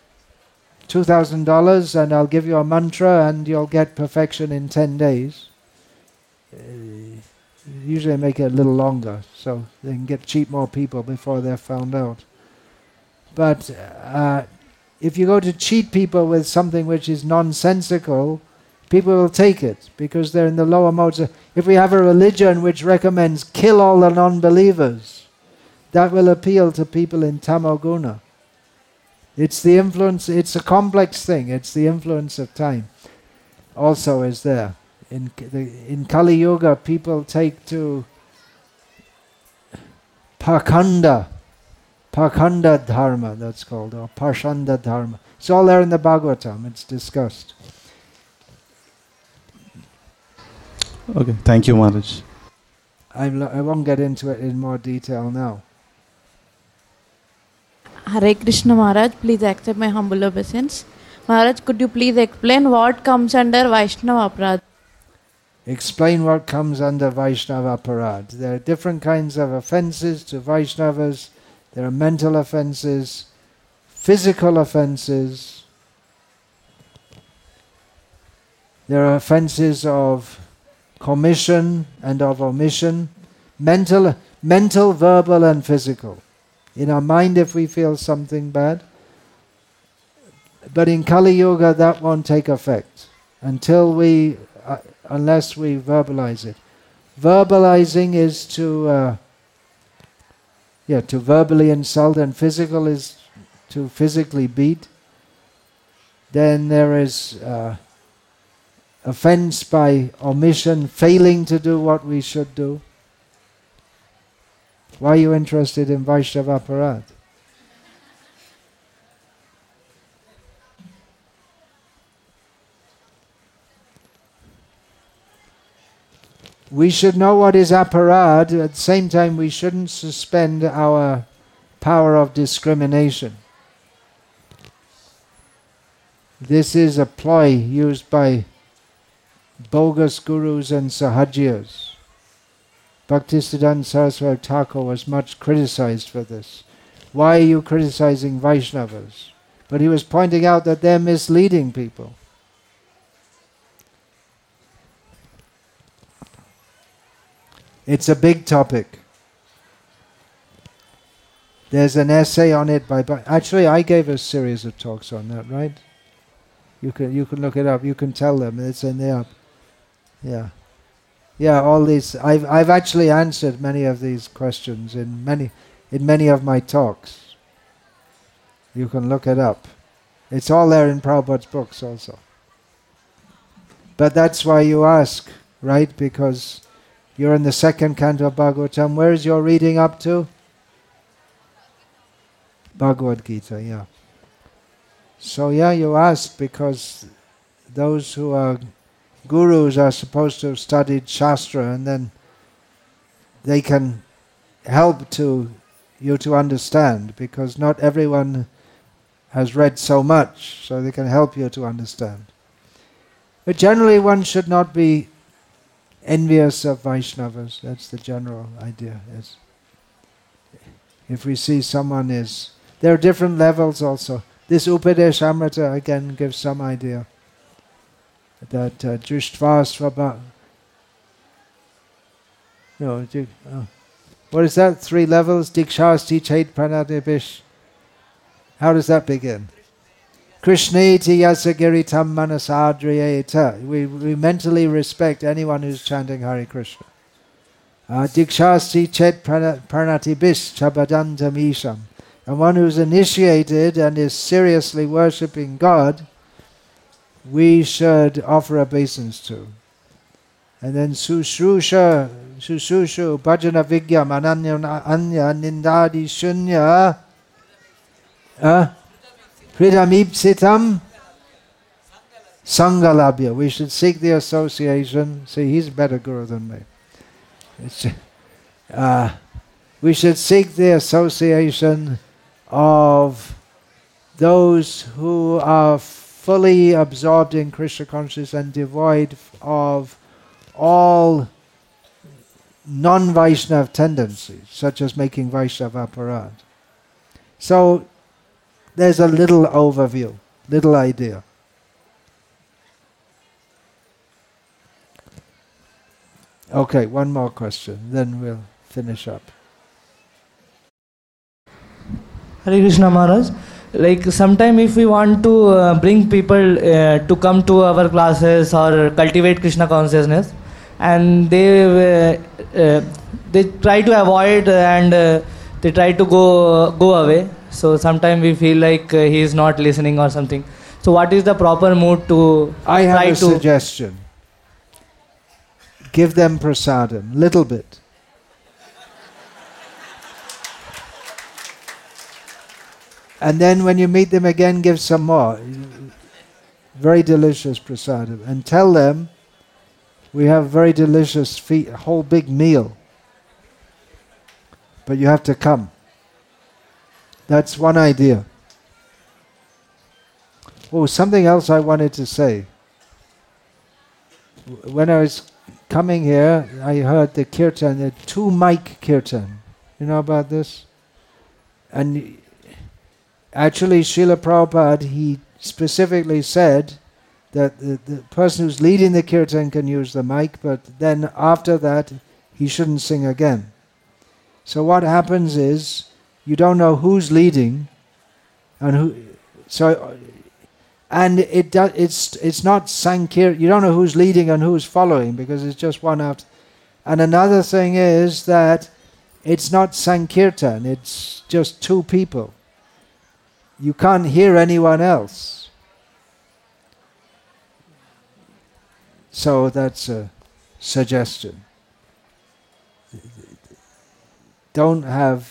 Speaker 1: $2,000 and I'll give you a mantra and you'll get perfection in 10 days. Usually I make it a little longer so they can cheat more people before they're found out. But if you go to cheat people with something which is nonsensical, people will take it because they're in the lower modes. If we have a religion which recommends kill all the non-believers, that will appeal to people in tamoguna. It's the influence, it's a complex thing, it's the influence of time also is there. In Kali Yuga, people take to Pakanda Dharma, that's called, or Parshanda Dharma. It's all there in the Bhagavatam, it's discussed.
Speaker 2: Okay, thank you, Maharaj.
Speaker 1: I won't get into it in more detail now.
Speaker 3: Hare Krishna Maharaj, please accept my humble obeisance. Maharaj, could you please explain what comes under Vaishnava Aparad?
Speaker 1: Explain what comes under Vaishnava Aparad. There are different kinds of offenses to Vaishnavas. There are mental offenses, physical offenses. There are offenses of commission and of omission, mental, verbal and physical. In our mind if we feel something bad. But in Kali Yuga that won't take effect unless we verbalize it. Verbalizing is to verbally insult, and physical is to physically beat. Then there is offense by omission, failing to do what we should do. Why are you interested in Vaishnava Aparad? We should know what is aparad. At the same time, we shouldn't suspend our power of discrimination. This is a ploy used by bogus gurus and sahajiyas. Bhaktisiddhanta Saraswati Thakur was much criticized for this. Why are you criticizing Vaishnavas? But he was pointing out that they're misleading people. It's a big topic. There's an essay on it by... Actually, I gave a series of talks on that, right? You can look it up. You can tell them. It's in there. Yeah. Yeah, all these... I've actually answered many of these questions in many of my talks. You can look it up. It's all there in Prabhupada's books also. But that's why you ask, right? Because you're in the second canto of Bhagavatam. Where is your reading up to? Bhagavad Gita, yeah. So yeah, you ask because those who are gurus are supposed to have studied Shastra, and then they can help you to understand, because not everyone has read so much, so they can help you to understand. But generally one should not be envious of Vaishnavas. That's the general idea. If we see someone is... There are different levels also. This Upadesh Amrita again gives some idea that Drishtvasvabha... what is that? 3 levels? Dikshasti Chait Pranadibish. How does that begin? Krishneti Yasagiritam Manasadriyeta. We mentally respect anyone who's chanting Hare Krishna. Dikshasti Chet Pranatibis Chabadanta Misham. And one who's initiated and is seriously worshipping God, we should offer obeisance to. And then Sushrusha, Bhajana Vigyam, Anya Nindadi Shunya, Pridamipsitam, Sangalabhya. We should seek the association. See, he's a better guru than me. We should seek the association of those who are fully absorbed in Krishna consciousness and devoid of all non-Vaishnav tendencies, such as making Vaishnava aparad. So there's a little overview, little idea. Okay, one more question, then we'll finish up.
Speaker 4: Hare Krishna Maharaj. Like sometime if we want to bring people to come to our classes or cultivate Krishna consciousness, and they try to avoid and they try to go away. So sometimes we feel like he is not listening or something. So what is the proper mood to
Speaker 1: I have
Speaker 4: try
Speaker 1: a
Speaker 4: to
Speaker 1: suggestion. Give them prasadam, little bit. And then when you meet them again, give some more. Very delicious prasadam. And tell them, we have very delicious whole big meal. But you have to come. That's one idea. Oh, something else I wanted to say. When I was coming here, I heard the kirtan, the 2-mic kirtan. You know about this? And actually, Srila Prabhupada, he specifically said that the person who's leading the kirtan can use the mic, but then after that, he shouldn't sing again. So what happens is, you don't know who's leading, and who. So, and it's not sankirtan. You don't know who's leading and who's following because it's just one after. And another thing is that it's not sankirtan. It's just 2 people. You can't hear anyone else. So that's a suggestion. Don't have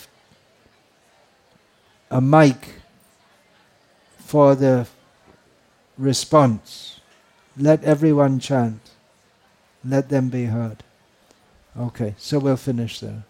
Speaker 1: a mic for the response. Let everyone chant. Let them be heard. Okay, so we'll finish there.